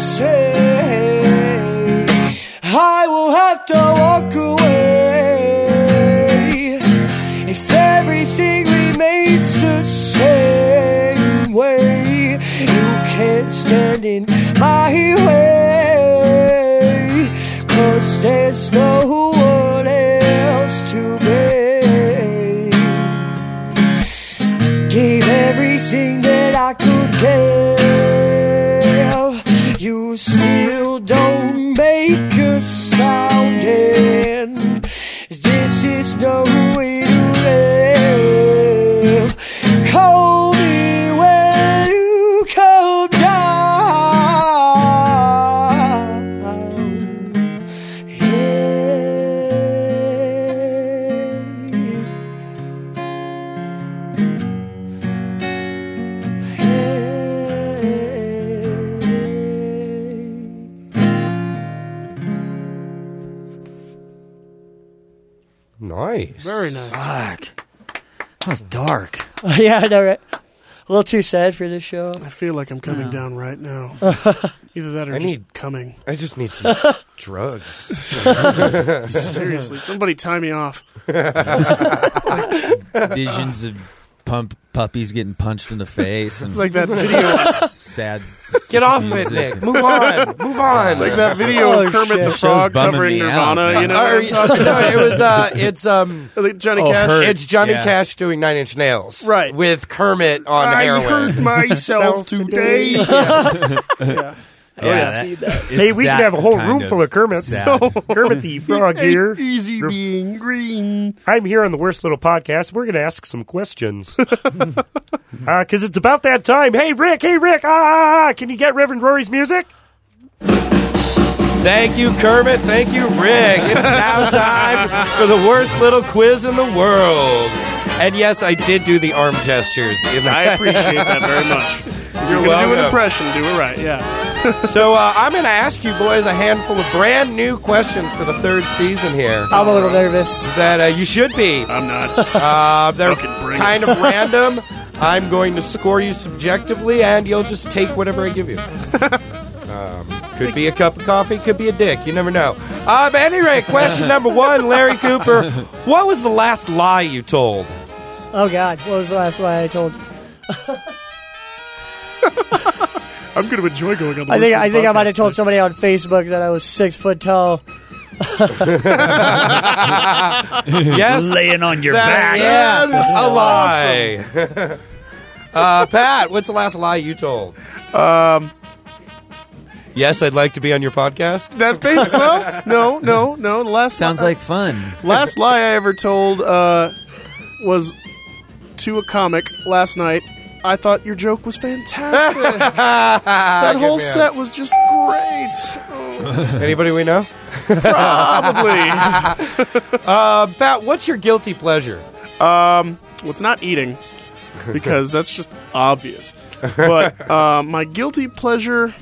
say I will have to walk away. If everything remains the same way, you can't stand in my way, 'cause there's no one else to blame. Gave everything that I could give. You still don't make a sound, and this is no way to live. Call me when you come down. Nice. Very nice. Fuck. That was dark. Yeah, I know, right? A little too sad for this show. I feel like I'm coming Yeah. down right now. Either that or I just need- coming. I just need some drugs. Seriously, somebody tie me off. Visions of pump puppies getting punched in the face. And It's like that video. sad. Get off of it, music. Nick. Move on. Move on. It's like that video Oh, of Kermit shit. the Show's Frog bumming covering me Nirvana. out. You know Or- what I'm talking no, about? it was. Uh, it's um. Like Johnny Oh, Cash. Hurt. It's Johnny Yeah. Cash doing Nine Inch Nails, Right. With Kermit on I heroin. hurt myself today. Yeah. Yeah. Oh, yeah, that- Hey, it's we can that have a whole kind room of full of Kermits. sad. Kermit the Frog It here. ain't easy being green. I'm here on the Worst Little Podcast. We're going to ask some questions. Because uh, it's about that time. Hey, Rick. Hey, Rick. Ah, can you get Reverend Rory's music? Thank you, Kermit. Thank you, Rick. It's now time for the worst little quiz in the world. And yes, I did do the arm gestures. In I that. appreciate that very much. If you're going to do welcome. an impression, do it right. Yeah. So uh, I'm going to ask you boys a handful of brand new questions for the third season here. I'm a little nervous. That uh, you should be. I'm not. Uh, they're Fucking bring kind it. of random. I'm going to score you subjectively, and you'll just take whatever I give you. Um, could be a cup of coffee, could be a dick. You never know. Uh, but at any rate, question number one, Larry Cooper. What was the last lie you told? Oh, God. What was the last lie I told? I'm going to enjoy going on the I think Worst I think I Podcast. might have told somebody on Facebook that I was six foot tall. Yes, Laying on your that back. is a lie. uh, Pat, what's the last lie you told? Um, Yes, I'd like to be on your podcast. that's basically, well, no, no, no. The last Sounds li- like fun. last lie I ever told uh, was to a comic last night. I thought your joke was fantastic. That whole set was just great. Oh, Anybody we know? probably. Uh, Pat, what's your guilty pleasure? Um, well, it's not eating because that's just obvious. But uh, my guilty pleasure,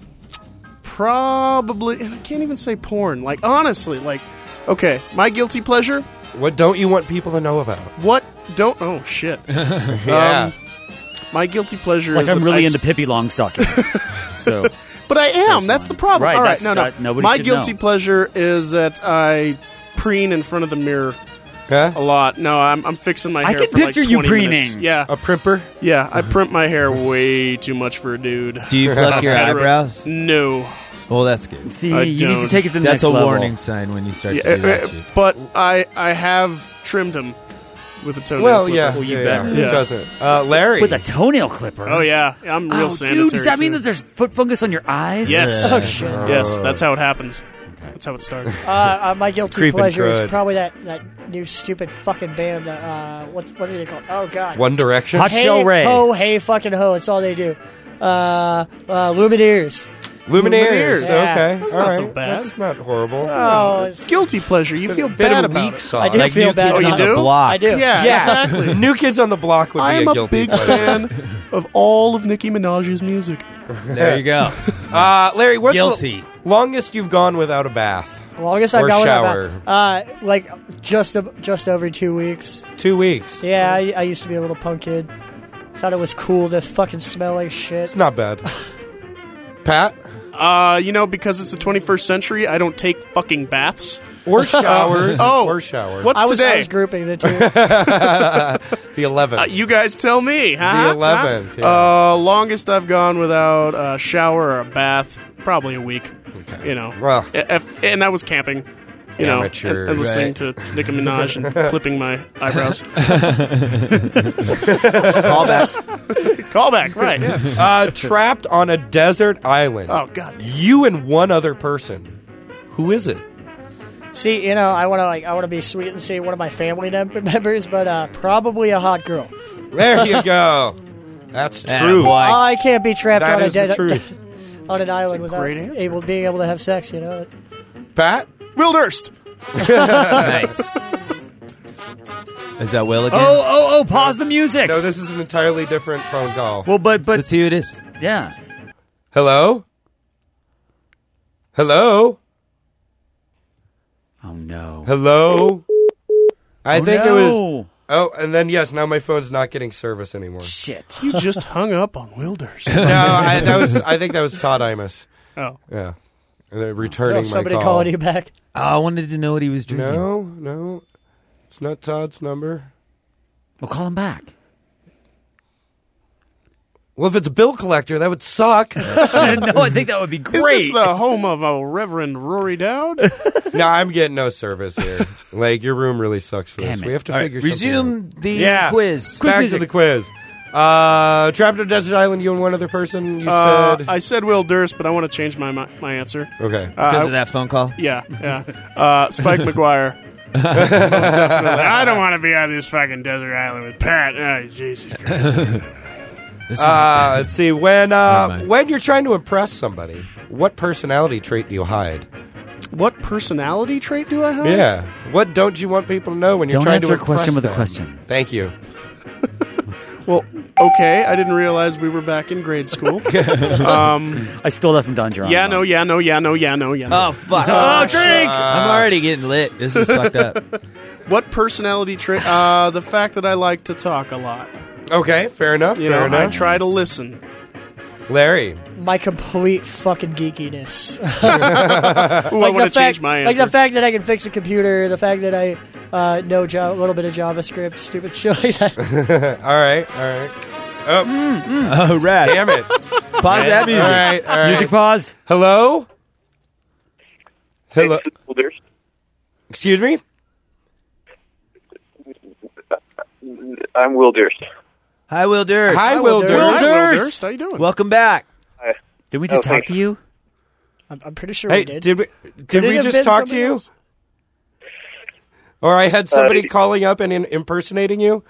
probably, and I can't even say porn. Like honestly, like okay, my guilty pleasure. What don't you want people to know about? What don't? Oh shit. Yeah. Um, my guilty pleasure Like is I'm that really I into Pippi Longstocking. So But I am. That's the problem. Right, All right, that's no, no. not- nobody My should guilty know. pleasure is that I preen in front of the mirror Huh? a lot. No, I'm, I'm fixing my I hair can for like picture you twenty preening. minutes. Yeah, A primper? yeah. I print my hair way too much for a dude. Do you pluck your Hetero- eyebrows? No. Well, that's good. see, I you need to don't. take it to the That's next a level. warning sign when you start Yeah, to do that uh, shit. but I I have trimmed him with a toenail Well, clipper. yeah. Well, you yeah, better. yeah. Who Yeah. doesn't? Uh, Larry. With a toenail clipper. Oh yeah, I'm real Oh, sanitary. dude, does that mean too. that there's foot fungus on your eyes? Yes. Oh, shit. Yes, that's how it happens. That's how it starts. Uh, uh, my guilty Creeping pleasure crud. is probably that, that new stupid fucking band. That, uh, what what are they called? Oh God. One Direction? Hot Hey Shell Ray. ho, hey fucking ho. It's all they do. Uh, uh, Lumineers. Lumineers. Lumineers. Yeah. Okay. That's All not right. so bad. That's not horrible. Oh, it's, Guilty pleasure. You feel Bit bad of a about weak it. sauce. I do Like feel New bad. Kids Oh, you on do? the Block. I do. Yeah, Yeah. exactly. New Kids on the Block would I be am a a guilty big pleasure. fan of all of Nicki Minaj's music. There you go. Uh, Larry, what's Guilty. the longest you've gone without a bath? Longest I've Or gone shower. about, uh, like just ab- just over two weeks. Two weeks. Yeah, I, I used to be a little punk kid. Thought it was cool to fucking smell like shit. It's not bad. Pat? Uh, you know, because it's the twenty-first century, I don't take fucking baths. Or showers. Oh. Or showers. What's I was, I today? was grouping the two. The eleventh. Uh, you guys tell me. Huh? The eleventh, Huh? Uh, longest I've gone without a shower or a bath, probably a week. Okay. You know, Well. if, and that was camping. You know, and, Amateur, and listening right. to Nicki Minaj and clipping my eyebrows. Call back. Callback, right? Yeah. Uh, trapped on a desert island. Oh God. You and one other person. Who is it? See, you know, I want to like I want to be sweet and say one of my family mem- members, but uh, probably a hot girl. There you go. That's Atta true. boy. I can't be trapped That on a is the dead truth. on an island a without great answer. able being able to have sex. You know. Pat? Will Durst. Nice. Is that Will again? Oh, oh, oh! Pause the music. No, this is an entirely different phone call. Well, but but Let's see who it is. yeah. Hello? Hello? Oh no. Hello? I Oh, think no. it was. Oh, and then yes, now my phone's not getting service anymore. Shit. You just hung up on Wilders. No, I, that was. I think that was Todd Imus. Oh, Yeah, and then returning Oh, my somebody call. calling you back. Oh, I wanted to know what he was drinking. No, no, it's not Todd's number. We'll call him back. Well, if it's a bill collector, that would suck. No, I think that would be is great. this the home of a Reverend Rory Dowd? No, I'm getting no service here. Like, your room really sucks for Damn this. it. We have to All right, figure something resume out. the Yeah. quiz. Quiz Back music. to the quiz. Uh, trapped on a desert island, you and one other person, you Uh, said? I said Will Durst, but I want to change my my, my answer. Okay. Uh, Because I- of that phone call? Yeah, yeah. Uh, Spike McGuire. Most definitely. I don't want to be on this fucking desert island with Pat. Oh, Jesus Christ. Uh, let's see. When Never uh, mind. when you're trying to impress somebody, what personality trait do you hide? What personality trait do I have? Yeah. What don't you want people to know when you're Don't trying answer to a question impress with a them? question. Thank you. Well, okay. I didn't realize we were back in grade school. um, I stole that from Don Geronimo. yeah, no, yeah, no, yeah, no, yeah, no, yeah. No. Oh, fuck. Oh, drink! I'm already getting lit. This is fucked up. What personality trait? Uh, the fact that I like to talk a lot. Okay, fair enough. You fair know, I enough. try to listen. Larry. My complete fucking geekiness. Ooh, I Like want the to change fact- my Like answer. the fact that I can fix a computer, the fact that I uh, know a little bit of JavaScript, stupid shit like that. all right, all right. Oh, Oh, rad. damn it. Pause that music. All right, all right. Music paused. Hello? Hello? Wilders. Excuse me? I'm Will Durst. Hi, Will Durst. Hi, Hi, Will Durst. Durst. Hi, Will Durst. How you doing? Welcome back. Did we just Oh, talk thanks. to you? I'm, I'm pretty sure we Hey, did. did we Could did it we have just been talk to somebody you? else? Or I had somebody Uh, calling up and in, impersonating you?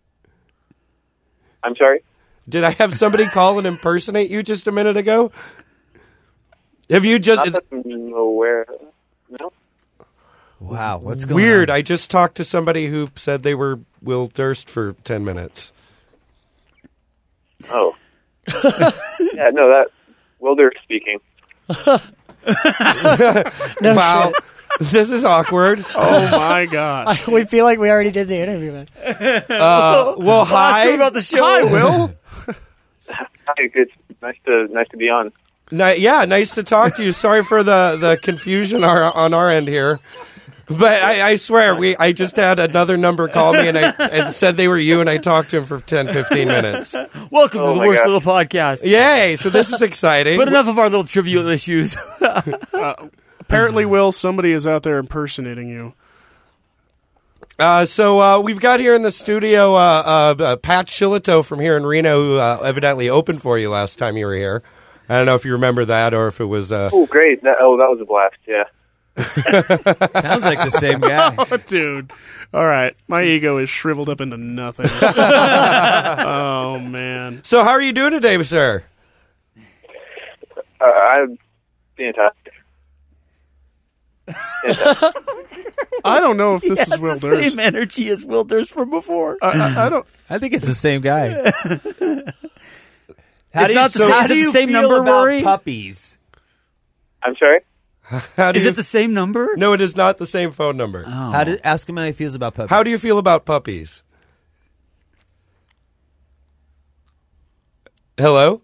I'm sorry? Did I have somebody call and impersonate you just a minute ago? Have you just... Not that I'm aware of. No? Wow, what's going Weird. on? I just talked to somebody who said they were Will Durst for ten minutes. Oh. Yeah, no, that... Will Durst speaking. No wow. shit. This is awkward. Oh, my God. I, we feel like we already did the interview, man. Uh, well, hi. about the show. Hi, Will. Hi, it's nice to, nice to be on. Ni- yeah, nice to talk to you. Sorry for the, the confusion our, on our end here. But I, I swear, we I just had another number call me and I and said they were you, and I talked to him for ten, fifteen minutes. Welcome Oh to the my worst God. little podcast. Yay! So this is exciting. But enough of our little trivial issues. Apparently, Will, somebody is out there impersonating you. Uh, so uh, we've got here in the studio uh, uh, uh, Pat Shillito from here in Reno, who uh, evidently opened for you last time you were here. I don't know if you remember that or if it was... Uh... Oh, great. That, oh, that was a blast, yeah. Sounds like the same guy. Oh, dude. All right. My ego is shriveled up into nothing. Oh, man. So how are you doing today, sir? Uh, I'm fantastic. Fantastic. I don't know if this He is has Will the Durst. same energy as Will Durst from before. I, I, I don't... I think it's the same guy. It's do you- not the so same- how is do it the you same feel number, about Rory? puppies? I'm sorry? How do Is you... it the same number? No, it is not the same phone number. Oh. How do, ask him how he feels about puppies. How do you feel about puppies? Hello?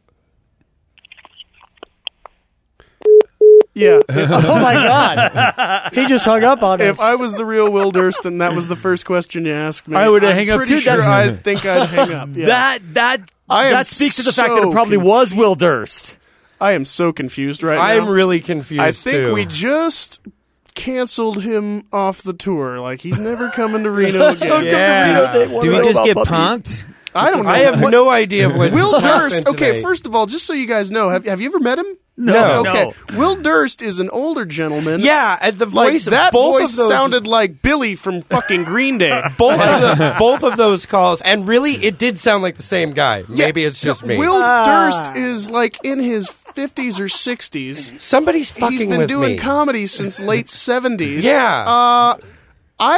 Yeah. Oh, my God. He just hung up on us. If I was the real Will Durst and that was the first question you asked me, I would I'm hang up pretty too. Sure That's- I think I'd hang up. Yeah. That that I am that speaks to the fact that so it probably conf- was Will Durst. I am so confused right I'm now. really confused, I think too. we just canceled him off the tour. Like, he's never coming to Reno again. Yeah. do we just get punked? I don't know. I have What- no idea what Will happened Durst. Okay, tonight. first of all, just so you guys know, have, have you ever met him? No. Okay. Will Durst is an older gentleman. Yeah, and the Like, voice of that both voice of those sounded like Billy from fucking Green Day. both of the, both of those calls, and really, it did sound like the same guy. Maybe it's just me. Will Ah. Durst is like in his fifties or sixties. Somebody's fucking He's been with doing me. comedy since late seventies. Yeah. Uh, I'm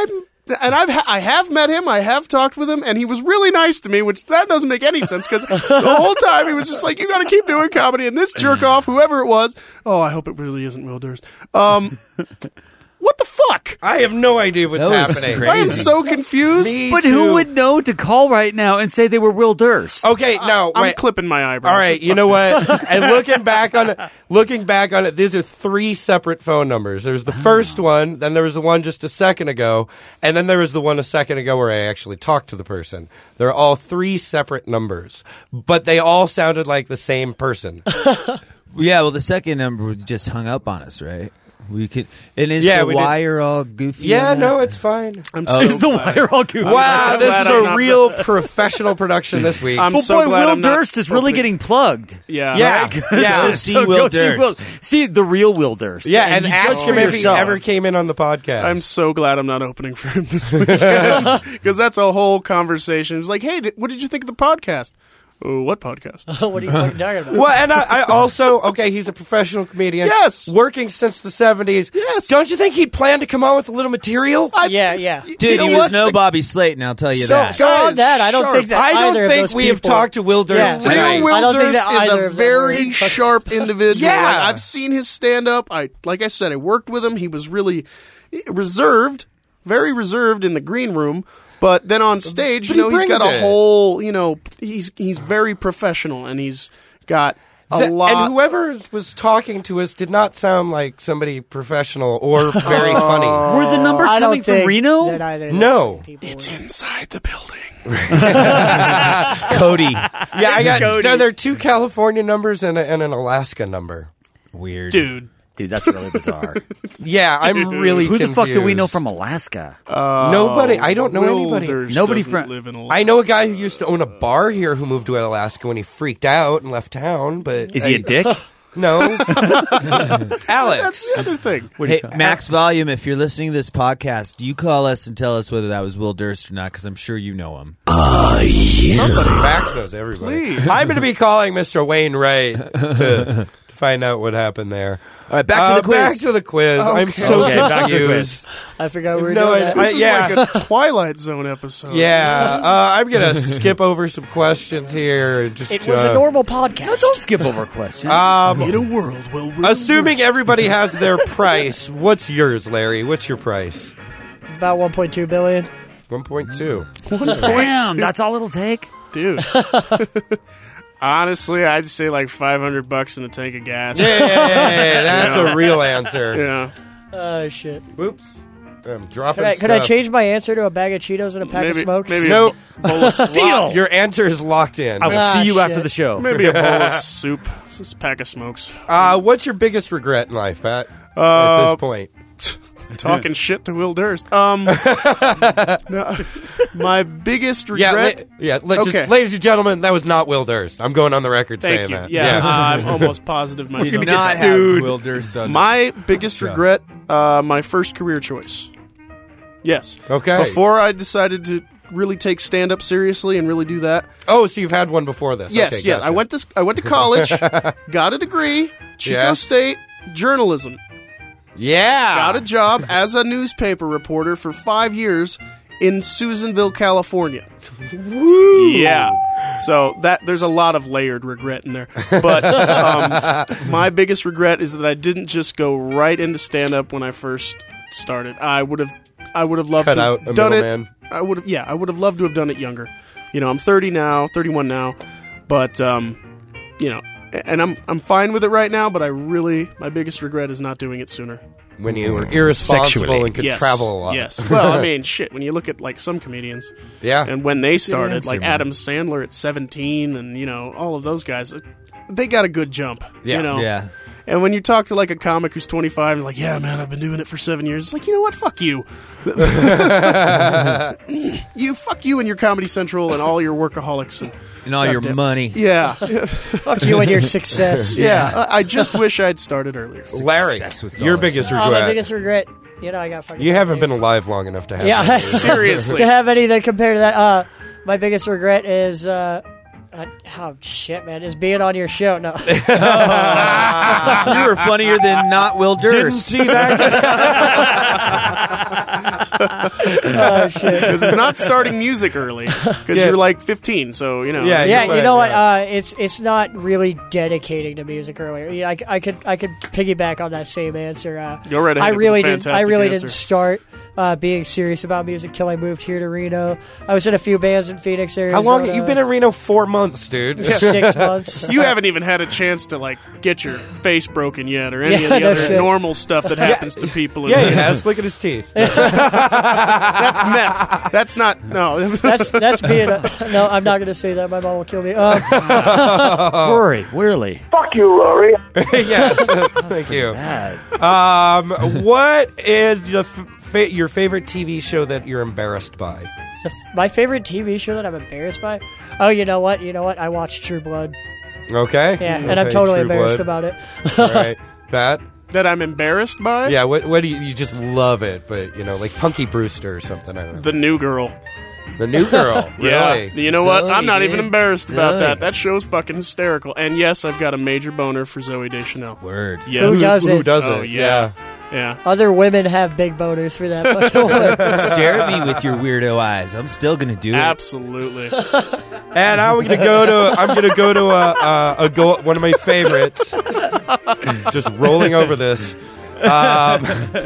and I've ha- I have met him, I have talked with him, and he was really nice to me, which that doesn't make any sense because the whole time he was just like, "You got to keep doing comedy." And this jerk off, whoever it was, oh, I hope it really isn't Will Durst. Um, what the fuck? I have no idea what's That was happening. crazy. I am so confused. Me But too. who would know to call right now and say they were Will Durst? Okay, no, I'm wait. clipping my eyebrows. All right, you know what? And looking back on it, looking back on it, these are three separate phone numbers. There's the first one, then there was the one just a second ago, and then there was the one a second ago where I actually talked to the person. They're all three separate numbers, but they all sounded like the same person. Yeah, well, the second number just hung up on us, right? We could, and is Yeah, the we did- wire all goofy? Yeah, on no, that? it's fine. I'm Oh. so Is the glad. wire all goofy? Wow, so this glad is I'm a not- real professional production this week. I'm Well, so boy, glad Will I'm not Durst is really opening- getting plugged. Yeah. Yeah, Right? yeah. See So Will go see Durst. Will- See the real Will Durst. Yeah, and, you ask judge him for if he yourself. ever came in on the podcast. I'm so glad I'm not opening for him this weekend because that's a whole conversation. It's like, hey, did, what did you think of the podcast? Oh, what podcast? What are you fucking talking about? Well, and I, I also, okay, he's a professional comedian. Yes. Working since the seventies. Yes. Don't you think he'd plan to come on with a little material? I- Yeah, yeah. Dude, You know he was what? no The- Bobby Slayton, I'll tell you So, that. so Guy on is that, I don't sharp. think that I don't either of think those we have people- talked to Will Durst Yeah. tonight. Real Will I don't think Durst that is either a of them were- very sharp individual. Yeah. Like, I've seen his stand up. I like I said, I worked with him. He was really reserved, very reserved in the green room. But then on stage, But you know, he he's got brings a it. whole, you know, he's he's very professional and he's got a Th- lot. And whoever was talking to us did not sound like somebody professional or very funny. Were the numbers I don't coming from think Reno? that either of those No. people it's were. inside the building. Cody. Yeah, I got Cody. no. There are two California numbers and, a, and an Alaska number. Weird. Dude. Dude, that's really bizarre. Yeah, I'm really Who the fuck do we know confused. from Alaska? Nobody. I don't know Will anybody. Durst Nobody doesn't from- live in Alaska. I know a guy who used to own a bar here who moved to Alaska when he freaked out and left town. But Is he a dick? No, Alex. That's the other thing. Hey, Max Volume, if you're listening to this podcast, you call us and tell us whether that was Will Durst or not, because I'm sure you know him. Somebody. Max knows everybody. Please. I'm going to be calling Mister Wayne Wright to, to find out what happened there. All right, back to Uh, the quiz. Back to the quiz. I'm Okay. so Okay, back to the confused. I forgot we were No, doing I- that. I- This is yeah. like a Twilight Zone episode. Yeah, uh, I'm going to skip over some questions here. and Just, It was uh, a normal podcast. No, don't skip over a question. Um, In a world where Will assuming Durst- everybody has their price, what's yours, Larry? What's your price? About one point two billion. one point two. Damn, that's all it'll take? Dude. Honestly, I'd say like five hundred bucks in the tank of gas. Yeah, that's Yeah. a real answer. Yeah. Oh shit! Whoops. I'm dropping Could I, could I stuff. change my answer to a bag of Cheetos and a pack Maybe, of smokes? maybe Nope. a bowl of Deal. Your answer is locked in. I will Ah, see you after shit. the show. Maybe a bowl of soup. Just a pack of smokes. Uh, what's your biggest regret in life, Pat? At Uh, this point. Talking shit to Will Durst. Um, no, my biggest Yeah, regret. la- yeah. la- just- Okay. ladies and gentlemen, that was not Will Durst. I'm going on the record Thank saying you. that. Yeah, uh, I'm almost positive myself. gonna get Not sued. have Will Durst on My biggest show. regret, uh, my first career choice. Yes. Okay. Before I decided to really take stand up seriously and really do that. Oh, so you've had one before this? Yes, Okay, yeah. gotcha. I went to I went to college, got a degree, Chico Yes. State journalism. Yeah. Got a job as a newspaper reporter for five years in Susanville, California. Woo. Yeah. So that there's a lot of layered regret in there. But um, my biggest regret is that I didn't just go right into stand up when I first started. I would have I would have loved Cut to out have a done it. middleman. I would have yeah, I would have loved to have done it younger. You know, I'm thirty now, thirty-one now, but um, you know, and I'm I'm fine with it right now, but I really my biggest regret is not doing it sooner. When you were irresponsible Sexually. and could Yes. travel a lot. Yes. Well, I mean, shit. When you look at like some comedians, Yeah. and when they started, answer, like man. Adam Sandler at seventeen, and you know all of those guys, they got a good jump. Yeah. You know. Yeah. And when you talk to like a comic who's twenty-five, and like, yeah, man, I've been doing it for seven years. It's like, you know what? Fuck you. you fuck you and your Comedy Central and all your workaholics and And all your goddamn- money. Yeah. Fuck you and your success. yeah. I I just wish I'd started earlier. Larry, Success with your dollars. biggest Oh, regret. my biggest regret. You know, I got fucking. you haven't been alive long enough to have Yeah. that. Seriously. to have anything compared to that. Uh, my biggest regret is uh, Uh, oh shit, man! Is being on your show? No. You were funnier than not Will Durst. Didn't see that. Oh shit! Because it's not starting music early. Because Yeah. you're like fifteen, so you know. Yeah, Yeah, you're you fine, know what? yeah. Uh, it's it's not really dedicating to music earlier. Yeah, I, c- I could I could piggyback on that same answer. Uh, Go right ahead. I It was a really didn't. I fantastic really answer. didn't start uh, being serious about music till I moved here to Reno. I was in a few bands in Phoenix, Arizona. How long? You've been in Reno four months, dude. Six months. You haven't even had a chance to like get your face broken yet, or any Yeah, of the no other shit. normal stuff that happens to people. In Yeah, he Reno. has. Look at his teeth. That's meth. That's not. No. That's that's being. A, no, I'm not going to say that. My mom will kill me. Um, Rory, Wearley. Fuck you, Rory. Yes, thank you. Um, what is the f- fa- your favorite T V show that you're embarrassed by? the, my favorite T V show that I'm embarrassed by. Oh, you know what? You know what? I watch True Blood. Okay. Yeah, and Okay, I'm totally True embarrassed Blood. about it. All right, Pat. That I'm embarrassed by. Yeah. What? What do you? You just love it, but you know, like Punky Brewster or something. I don't know. The New Girl. The New Girl. Yeah. Really? You know what? Zoe, I'm not even dude. embarrassed about Zoe. that. That show's fucking hysterical. And yes, I've got a major boner for Zoe Deschanel. Word. Yes. Who doesn't? Who doesn't? Oh, yeah. Yeah. Other women have big boners for that fucking woman. Stare at me with your weirdo eyes. I'm still gonna do it. Absolutely. And I'm gonna go to. I'm gonna go to a, a, a go. One of my favorites. Just rolling over this. Um,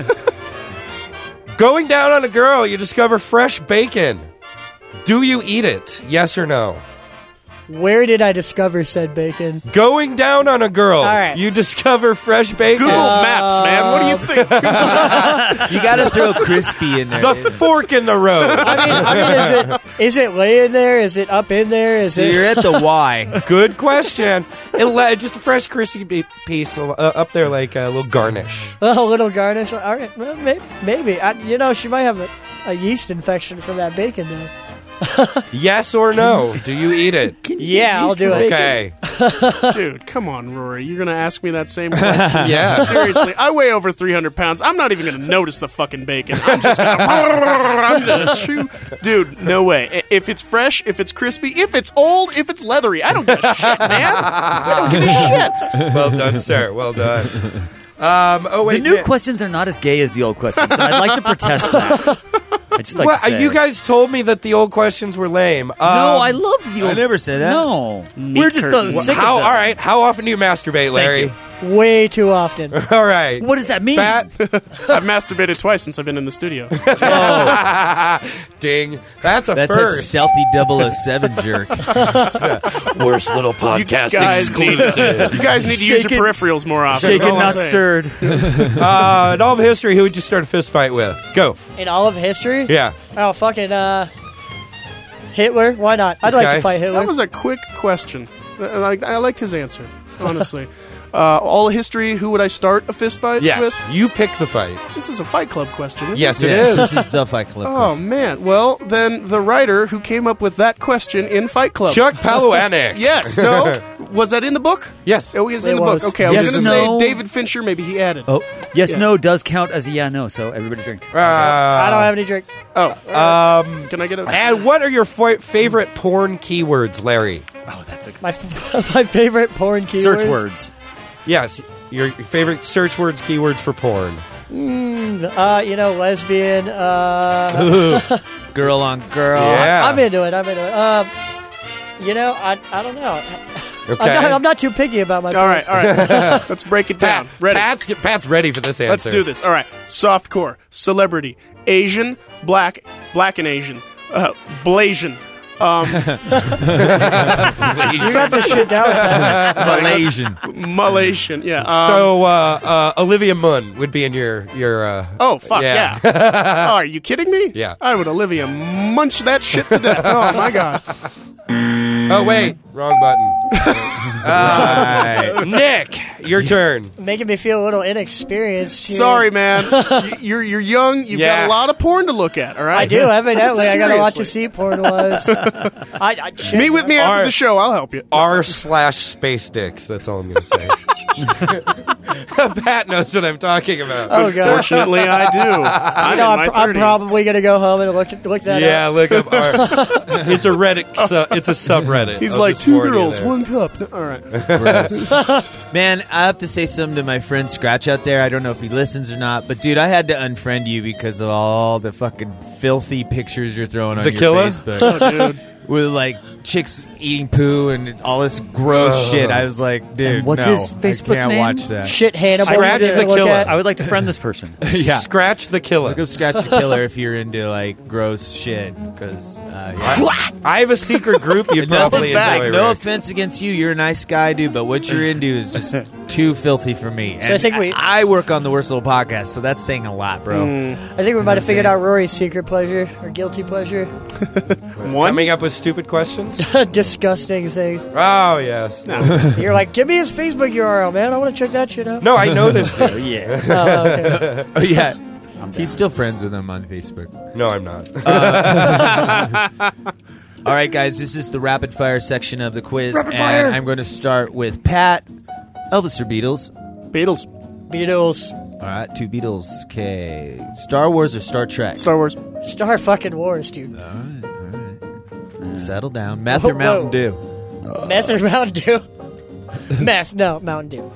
going down on a girl, you discover fresh bacon. Do you eat it? Yes or no? Where did I discover said bacon? Going down on a girl, All right. you discover fresh bacon. Google Maps, man. What do you think? You gotta throw crispy in there. The fork in the road. I mean, I mean, is it is it laying there? Is it up in there? Is so it? you're at the Y. Good question. It le- just a fresh crispy be- piece uh, up there, like a little garnish. A little garnish. All right, well, may- maybe. I, you know, she might have a, a yeast infection from that bacon, though. Yes or no? Do you eat it? Yeah, I'll do it. Okay. Dude, come on, Rory. You're going to ask me that same question? Yeah. Seriously, I weigh over three hundred pounds. I'm not even going to notice the fucking bacon. I'm just going to chew. Dude, no way. I- If it's fresh, if it's crispy, if it's old, if it's leathery, I don't give a shit, man. I don't give a shit. Well done, sir. Well done. Um, oh wait, The new yeah. questions are not as gay as the old questions. And I'd like to protest that. I just like Well, to say. you guys told me that the old questions were lame. Um, No, I loved the old. I never said that. No, we're just uh, curtains. sick How? of them. All right. How often do you masturbate, Larry? Way too often. All right. What does that mean? Pat? I've masturbated twice since I've been in the studio. Ding. That's a That's that first. stealthy double oh seven jerk. Worst little podcast guys need, exclusive. you guys need to use your Shaken- peripherals more often. Shaken, That's all I'm not saying. stirred. uh, in all of history, who would you start a fist fight with? Go. In all of history? Yeah. Oh, fucking, uh... Hitler? Why not? I'd like Okay. to fight Hitler. That was a quick question. I, like- I liked his answer, honestly. Uh, all of history, who would I start a fist fight Yes. with? You pick the fight. This is a Fight Club question, isn't Yes, it? it Yes, is. This is the Fight Club. Oh, man. Well, then the writer who came up with that question in Fight Club. Chuck Palahniuk. Yes. No. Was that in the book? Yes. It was It in the was. book. Okay, I Yes, was going to no. say David Fincher. Maybe he added. Oh, yes, Yeah. no does count as a yeah, no. So everybody drink. Uh, I don't have any drink. Oh. Um, Can I get a... and what are your f- favorite porn keywords, Larry? Oh, that's a My my favorite porn keywords. search words. Yes, your, your favorite search words, keywords for porn. Mm, uh, you know, lesbian. Uh, Girl on girl. Yeah. I'm into it. I'm into it. Um, you know, I I don't know. Okay. I'm, not, I'm not too picky about my. All right, all right. Let's break it down. Pat, Ready? Pat's, Pat's ready for this answer. Let's do this. All right. Softcore, celebrity, Asian, black, black and Asian, uh, Blasian. Um, You got this shit down. Pat. Malaysian. Malaysian. Yeah. Um, So uh, uh, Olivia Munn would be in your your. Uh, oh fuck yeah. yeah! Oh, are you kidding me? Yeah. I would Olivia munch that shit to death. Oh my god. oh wait, wrong button. uh, Nick, your turn. Making me feel a little inexperienced. Here. Sorry, man. You- You're you're young. You've Yeah. got a lot of porn to look at. All right. I do, evidently. I got a lot to Seriously. see porn was. I, I, shit, Meet with me after Our- the show. I'll help you. R slash space dicks. That's all I'm going to say. Pat knows what I'm talking about. Oh, God. Fortunately, I do. I'm No, in I'm, my I'm thirties. probably going to go home and look, look that Yeah, up. look up our. It's a Reddit. Su- it's a subreddit. He's I'll like, just two warn you girls, there. one cup. No, all right. Man, I have to say something to my friend Scratch out there. I don't know if he listens or not, but dude, I had to unfriend you because of all the fucking filthy pictures you're throwing on The your killer? Facebook. Oh, dude. With like chicks eating poo and all this gross Ugh. shit. I was like, dude, And what's no, his Facebook I can't name? watch that. Shit Hannibal. Scratch you the look killer. at. I would like to friend this person. Yeah. Scratch the killer. Look up Scratch the Killer if you're into like gross shit. Because uh, yeah. I have a secret group you'd no, probably back. enjoy. no Rick. offense against you, you're a nice guy, dude. But what you're into is just too filthy for me. And I think we- I, I work on the Worst Little Podcast, so that's saying a lot, bro. I think we might have figured out Rory's secret pleasure or guilty pleasure. One? Coming up with stupid questions. Disgusting things. Oh yes. No, You're like, give me his Facebook U R L, man. I want to check that shit out. no I know this. Oh, Dude. yeah. Oh, okay. Oh, yeah. He's still friends with him on Facebook. No, I'm not. All right, guys, this is the rapid fire section of the quiz, Rapid and fire. I'm going to start with Pat. Elvis or Beatles? Beatles. Beatles. All right, two Beatles. Okay. Star Wars or Star Trek? Star Wars. Star fucking Wars, dude. All right, all right. Settle down. Meth Whoa, or Mountain whoa. Dew? Meth or Mountain Dew? Meth. No, Mountain Dew.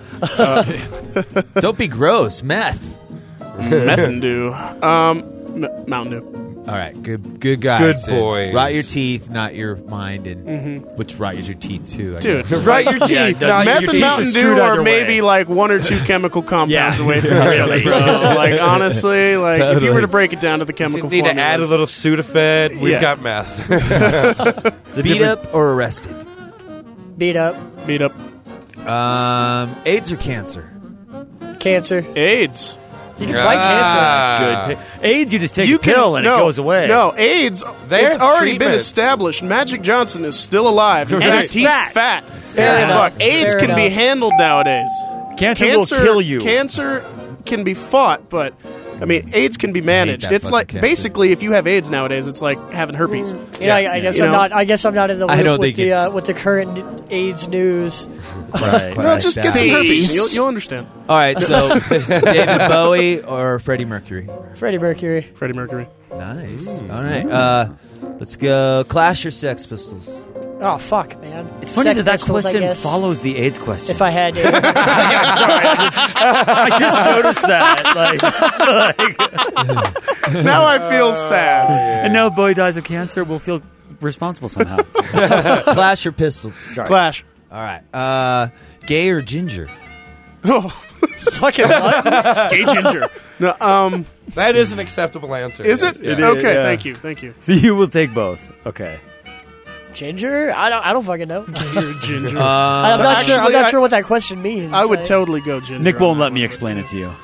Don't be gross. Meth. Mountain Dew. Um, M- Mountain Dew. All right, good, good guys. Good And boys. Rot your teeth, not your mind, and which rotters your teeth too. I Dude, guess. Right, your teeth. Yeah, not Meth your and teeth. Mountain is Dew screwed are either maybe way. like one or two chemical compounds Yeah. away from each other, bro. Like, honestly, like, if you Totally. were to break it down to the chemical Need to add a formulas- little Sudafed. We've Yeah. got meth. Beat up or arrested? Beat up. Beat up. Um, AIDS or cancer? Cancer. AIDS. You can fight Ah. Good. pick. AIDS, you just take You a pill and no, it goes away. No, AIDS, They it's have already been treatments. established. Magic Johnson is still alive. In And fact, he's he's fat. fat. Fair as enough. fuck. AIDS Fair can be enough. handled nowadays. Cancer, Cancer will kill you. Cancer can be fought, but I mean, AIDS can be managed. that It's fucking like cancer. basically, if you have AIDS nowadays, it's like having herpes. Yeah, I, I guess You I'm know? not. I guess I'm not in the I loop don't with think the it's- uh, with the current AIDS news. Right. No, Like just that. get some herpes. Peace. and You'll, you'll understand. All right, so David Bowie or Freddie Mercury? Freddie Mercury. Freddie Mercury. Nice. All right, uh, let's go. Clash or Sex Pistols? Oh fuck, man! It's funny Sex that that Pistols, I question guess. follows the AIDS question. If I had AIDS. I'm sorry, I just, I just noticed that. Like, like, Now I feel sad. and now Bowie dies of cancer. We'll feel responsible somehow. Clash or Pistols? Sorry. Clash. All right. Uh, gay or ginger? Oh, Fucking what? gay ginger. No, um, That is an acceptable answer. is it? Yeah. Okay, yeah. thank you, thank you. So you will take both. Okay. Ginger? I don't. I don't fucking know. You're a ginger. Uh, I'm So not sure. I'm actually, not I- sure what that question means. I would I- totally go ginger. Nick on won't that let me one. explain it to you.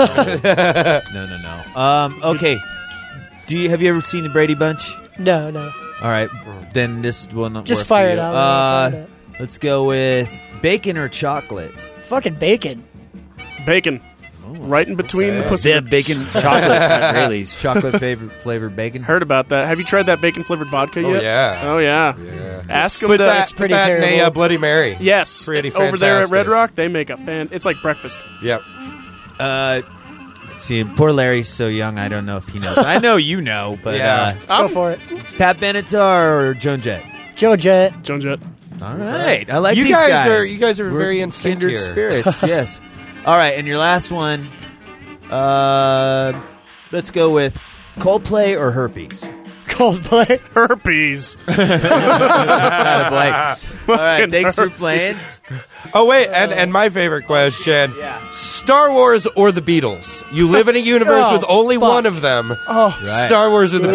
no, no, no. Um, okay. Do you have you ever seen the Brady Bunch? No, no. All right, then this will not Just work fire for it you. out. Uh, let's go with bacon or chocolate. Fucking bacon. Bacon. Right in between the pussy. They have bacon chocolate at Rayleigh's. Chocolate flavored flavored bacon. Heard about that. Have you tried that bacon flavored vodka Oh, yet? yeah. Oh yeah. Yeah. Ask them With to. that, It's pretty with that and a terrible. uh, Bloody Mary. Yes, Pretty over there at fantastic. Red Rock, they make a fan. It's like breakfast. Yep. Uh, see, poor Larry's so young. I don't know if he knows. I know you know, but Yeah. Go I'm for it. uh, Pat Benatar or Joan Jett. Joe Jett. Joan Jett. All right, I like You these guys guys. are- you guys are We're very in sync kindred here. spirits. Yes. All right, and your last one. Uh, let's go with Coldplay or herpes. Coldplay. Herpes. Atta boy. All right, thanks for playing. Oh wait, and and my favorite question: Star Wars or the Beatles? You live in a universe Oh, with only fuck. one of them. Oh, Right. Star Wars or the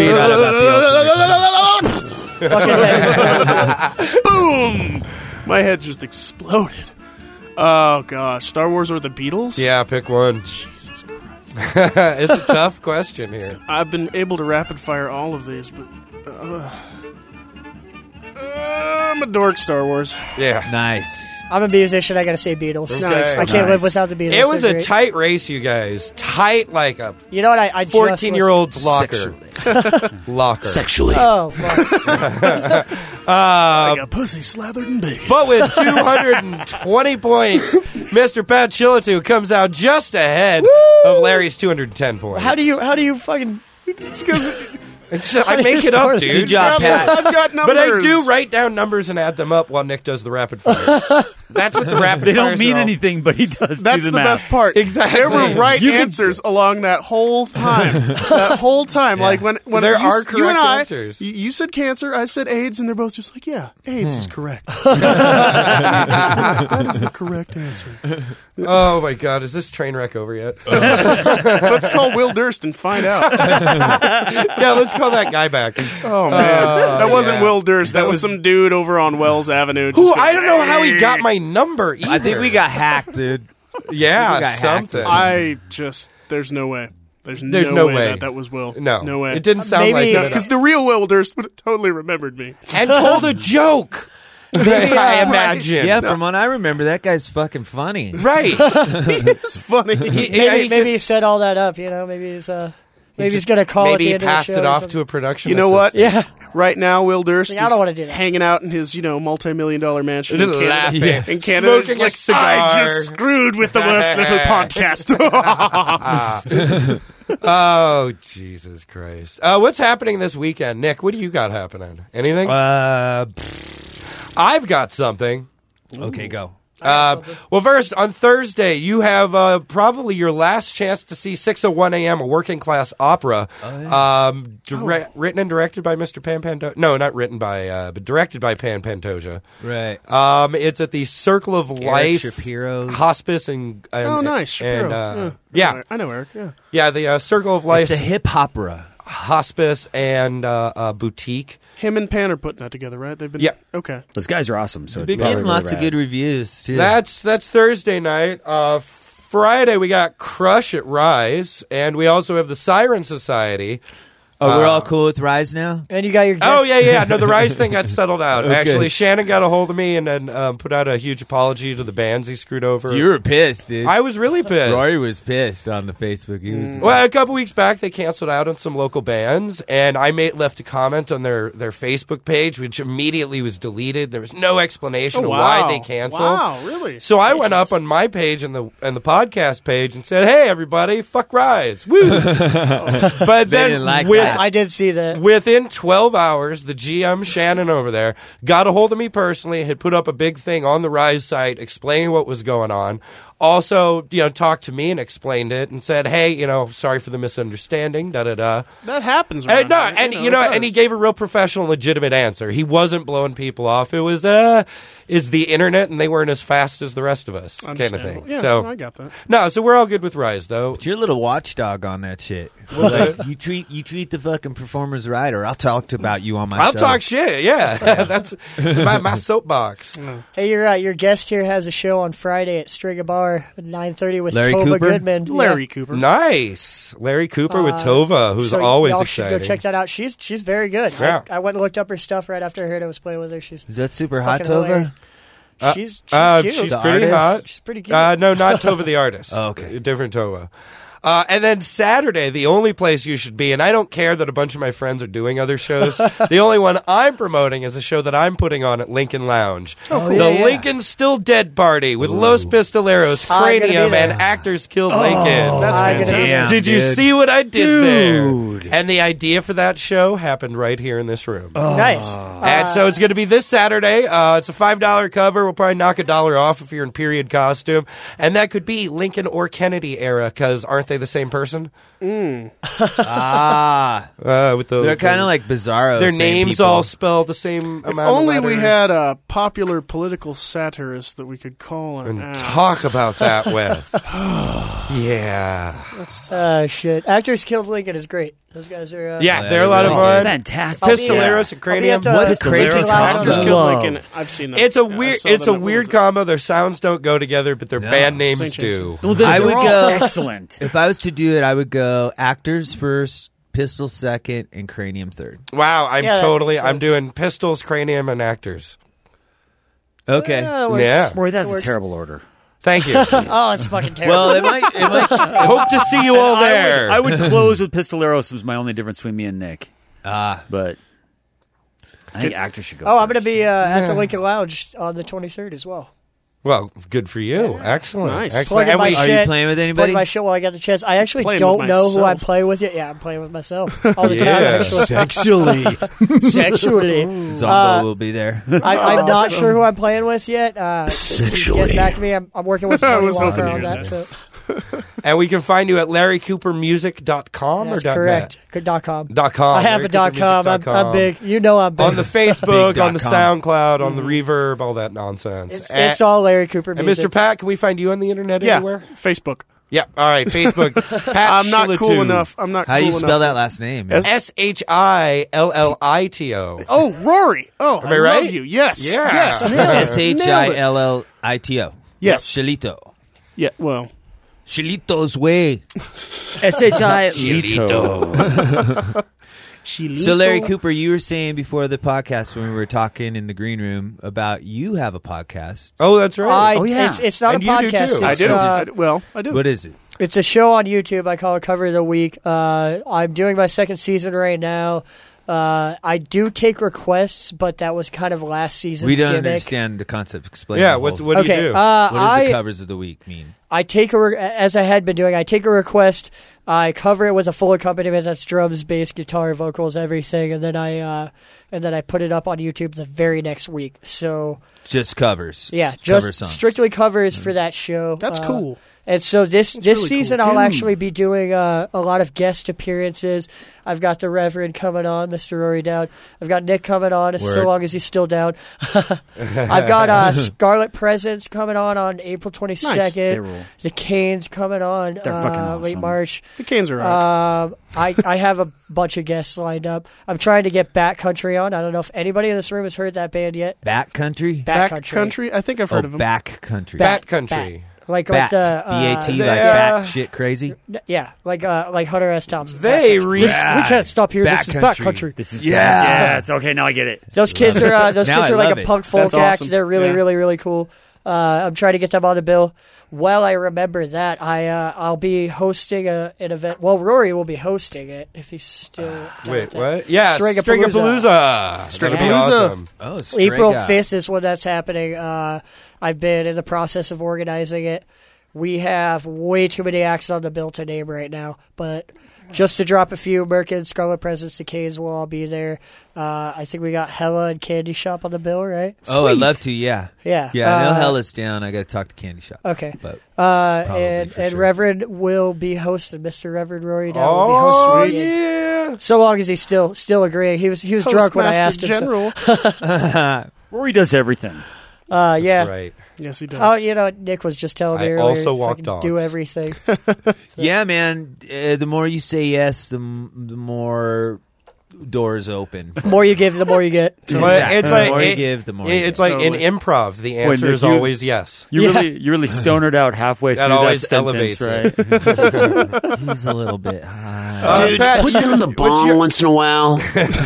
Beatles? Fucking head. boom! My head just exploded. Oh gosh, Star Wars or the Beatles? Yeah, pick one. Jesus Christ. It's a tough question here. I've been able to rapid fire all of these, but uh, uh, I'm a dork. Star Wars. Yeah. Nice. I'm a musician. I gotta say Beatles. Okay. I can't live without the Beatles. It was They're a great. tight race, you guys. Tight like a You know what? I, I fourteen-year-old's locker. Locker. Sexually. Oh, fuck. Uh, like a pussy slathered in bacon. but with two hundred twenty points, Mister Pat Chilatu comes out just ahead of Larry's two hundred ten points. how do you? How do you fucking? It's, I make it up, dude. Good job, Pat. I've got numbers. But I do write down numbers and add them up while Nick does the rapid fires. That's what the rapid They fires don't mean are all- anything, but he does That's do the, the math. best part. Exactly. There were right You can- answers along that whole time. that whole time. Like when, when There you, are you correct and I, answers. You, you said cancer, I said AIDS, and they're both just like, yeah, AIDS is correct. AIDS is correct. That is the correct answer. Oh my God, is this train wreck over yet? Let's call Will Durst and find out. Yeah, let's call that guy back. Oh man, Uh, that wasn't yeah. Will Durst. That, That was was- some dude over on Wells Avenue. just Who going, I don't know how he "Hey." got my number either. I think we got hacked, dude. yeah we got hacked. something. I just there's no way. There's, There's no, no way, way. that that was Will. No, no way. It didn't sound Maybe- like it. because the real Will Durst would have totally remembered me. And told a joke. I imagine. Yeah, from what I remember, that guy's fucking funny. Right. It's funny. He- Maybe, yeah, he maybe could- he set all that up. You know, maybe he's uh, maybe he's just- gonna call Maybe at the he end passed of the show. it or off something. to a production. You know what? assistant. Yeah. Right now, Will Durst See, I is don't wanna do that. hanging out in his, you know, multi-million dollar mansion in Canada. Laughing. Yeah. In Canada, Smoking like, a cigar. I just screwed with the worst little podcast. Oh, Jesus Christ. Uh, what's happening this weekend? Nick, what do you got happening? Anything? Uh, I've got something. okay, go. Uh, well, first, on Thursday, you have uh, probably your last chance to see six oh one a.m., a working class opera, um, dire- written and directed by Mister Pan Pantoja. No, not written by, uh, but directed by Pan Pantoja. Right. Um, it's at the Circle of Life Shapiro's. Hospice and, and Oh, nice. Shapiro. and, uh, yeah. yeah, I know Eric, yeah. yeah, the uh, Circle of Life It's a hip opera. Hospice and uh, uh, Boutique. Him and Pan are putting that together, right? They've been Yeah. Okay. Those guys are awesome. So it's Been really, getting really lots of rad. good reviews, too. That's that's Thursday night. Uh, Friday we got Crush at Rise, and we also have the Siren Society. oh, we're uh, all cool with Rise now? And you got your. Oh guest- yeah, yeah. No, the Rise thing got settled out. Okay. Actually, Shannon got a hold of me and then um, put out a huge apology to the bands he screwed over. You were pissed, dude. I was really pissed. Rory was pissed on the Facebook. He was Well, a couple weeks back, they canceled out on some local bands, and I made left a comment on their, their Facebook page, which immediately was deleted. There was no explanation Oh, of wow. why they canceled. Wow, really? So I went up on my page and the and the podcast page and said, "Hey, everybody, fuck Rise, woo!" But then didn't like with, that. I did see that. within twelve hours, the G M Shannon over there got a hold of me personally, had put up a big thing on the Rise site explaining what was going on. Also, you know, talked to me and explained it and said, "Hey, you know, sorry for the misunderstanding." Da da da. That happens. And around no, here, and know, you know, it does. and he gave a real professional, legitimate answer. He wasn't blowing people off. It was, uh, is the internet, and they weren't as fast as the rest of us, kind of Understandable. thing. Yeah, so I got that. no, so we're all good with Rise, though. But you're a little watchdog on that shit. Like, you treat you treat the fucking performers right, or I'll talk to about you on my I'll show. talk shit. Yeah, that's my, my soapbox. Hey, your uh, your guest here has a show on Friday at Striga Bar at nine thirty with Larry Tova Cooper? Goodman. Larry Yeah. Cooper. Nice, Larry Cooper with Uh, Tova, who's so always y'all exciting. should go check that out. She's she's very good. Yeah. I, I went and looked up her stuff right after I heard I was playing with her. She's Is that super hot, fucking hilarious. Tova? Uh, She's she's uh, cute. she's The pretty artist? hot. She's pretty cute. Uh, no, not Tova the artist. Oh, okay. A different Tova. Uh, and then Saturday, the only place you should be, and I don't care that a bunch of my friends are doing other shows. The only one I'm promoting is a show that I'm putting on at Lincoln Lounge. Oh, the yeah, yeah. Lincoln Still Dead Party with Los Pistoleros, I'm gonna be Cranium, there. and Actors Killed Oh, Lincoln. That's I'm gonna be fantastic. there. Did you dude. see what I did Dude. there? And the idea for that show happened right here in this room. Nice. And so it's going to be this Saturday. Uh, it's a five dollar cover. We'll probably knock a dollar off if you're in period costume. And that could be Lincoln or Kennedy era, because aren't they the same person? Ah, Uh, with the, they're kind of like Bizarro. their same names people. all spelled the same If amount only of we letters. had a popular political satirist that we could call an and ass. talk about that with. Yeah. Uh, shit. Actors Killed Lincoln is great. Those guys are. Uh, Yeah, they're a lot of Oh, fun. Fantastic. I'll be, uh, Pistoleros and I'll be Cranium. at, uh, What is Crazy Crazy Lounge. Actors Uh, Killed Love. Lincoln. I've seen that. It's a Yeah, I weird. saw It's that a movie. weird combo. Their sounds don't go together, but their No. band names Same do. Well, they're, I they're would all go- excellent. If I was to do it, I would go actors first, Pistol second, and Cranium third. Wow, I'm Yeah, that totally. makes I'm sense. doing Pistols, Cranium, and Actors. Okay. Yeah, it works. Yeah. Boy, that's It a works. terrible order. Thank you. Oh, it's fucking terrible. Well, it might. It might. Hope to see you all I there. would, I would close with Pistoleros was my only difference between me and Nick. Ah, But I think actors should go oh, I'm going to first. be uh, at the Lincoln Lounge on the twenty-third as well. Well, good for you. Excellent. Nice. Excellent. Plugging And my we- Are shit. you playing with anybody? Plugging my shit while I got the chance. I actually Playing don't with know who I'm myself. playing with yet. Yeah, I'm playing with myself all the Yeah. time. Actually. Sexually. Sexually. Zombo Uh, will be there. I, I'm not Awesome. sure who I'm playing with yet. Uh, Sexually. Get back to me. I'm, I'm working with I Tony was hoping Walker to on hear that. that. So And we can find you at larry cooper music dot com or that's dot correct. net? Good dot com. Dot com. I have larry a dot cooper com. music dot I'm, I'm big. You know I'm big. On the Facebook, Big on the dot com. SoundCloud, on the Reverb, all that nonsense. It's, and, it's all Larry Cooper and music. Mister Pat, can we find you on the internet Yeah, anywhere? Facebook. Yeah. All right. Facebook. Pat I'm not cool Shillatu. enough. I'm not How cool do you enough. spell that last name? S- S H I L L I T O. Oh, Rory. Oh, Am I I right? love you. Yes. Yeah. Yes. nailed it. S H I L L I T O. Yes. Shilito. Yeah, well. Shilito's way. S H I Lito. So, Larry Cooper, you were saying before the podcast when we were talking in the green room about you have a podcast. Oh, that's right. I, Oh, yeah. It's, it's not And a you do, podcast. too. I It's, do. uh, I do. Well, I do. What is it? It's a show on YouTube. I call it Cover of the Week. Uh, I'm doing my second season right now. Uh, I do take requests, but that was kind of last season's We don't gimmick. understand the concept. Explain. Yeah, the what's- whole- what do you Okay, do? uh, what does the I- covers of the week mean? I take a re- as I had been doing. I take a request, I cover it with a full accompaniment that's drums, bass, guitar, vocals, everything, and then I uh, and then I put it up on YouTube the very next week. So Just covers. yeah, S- just cover songs. strictly covers for that show. That's Uh, cool. And so this this really season, cool. I'll Dude. actually be doing uh, a lot of guest appearances. I've got the Reverend coming on, Mister Rory Down. I've got Nick coming on, so Word. long as he's still down. I've got uh, Scarlet Presence coming on on April twenty They second. rule. The Canes coming on They're fucking uh, late awesome. March. The Canes are right. Um, I, I have a bunch of guests lined up. I'm trying to get Backcountry on. I don't know if anybody in this room has heard that band yet. Back country. Back Back Country. country. I think I've Oh, heard of them. back country. Bat Country. Like Bat. like the B A uh, T. they- Like uh, bat shit crazy. yeah, like uh, like Hunter S. Thompson. They Backcountry. re- This- we can't stop here. This is Backcountry. Backcountry. This is Yeah. Yes. Okay, now I get it. Those kids are uh, those Now kids I are like love a it. punk folk That's act. awesome. They're really Yeah. really really cool. Uh, I'm trying to get them on the bill. While I remember that, I uh, I'll be hosting a, an event. Well, Rory will be hosting it if he's still. down Wait, with that. what? Yeah, Stringapalooza. Stringapalooza. That'll be awesome. Oh, April Strega. fifth is when that's happening. Uh, I've been in the process of organizing it. We have way too many acts on the bill to name right now, but just to drop a few, Merkin, Scarlet Presence, the Canes will all be there. Uh, I think we got Hella and Candy Shop on the bill, right? Oh, I'd love to. Yeah. Yeah. Yeah. I know Uh, Hella's down. I got to talk to Candy Shop. Okay. But Uh, Probably, and for and sure. Reverend will be hosting. Mister Reverend Rory Down Oh, will be hosting. it. yeah. So long as he's still still agreeing. He was he was drunk when I asked him. so- General. Rory does everything. Uh, yeah. Right. Yes, he does. Oh, you know, Nick was just telling me I earlier. also walk fucking dogs. Do everything. yeah, man. Uh, the more you say yes, the m- the more doors open. The more you give, the more you get. But Exactly. it's The like more you it- give, the more it- you it's get. like in improv. The answer Nick, is you- always yes. You Yeah. really, you really stonered out halfway That through always that sentence, elevates right? He's a little bit high. Uh, Dude, Pat, put you- down the what's bong your- once in a while.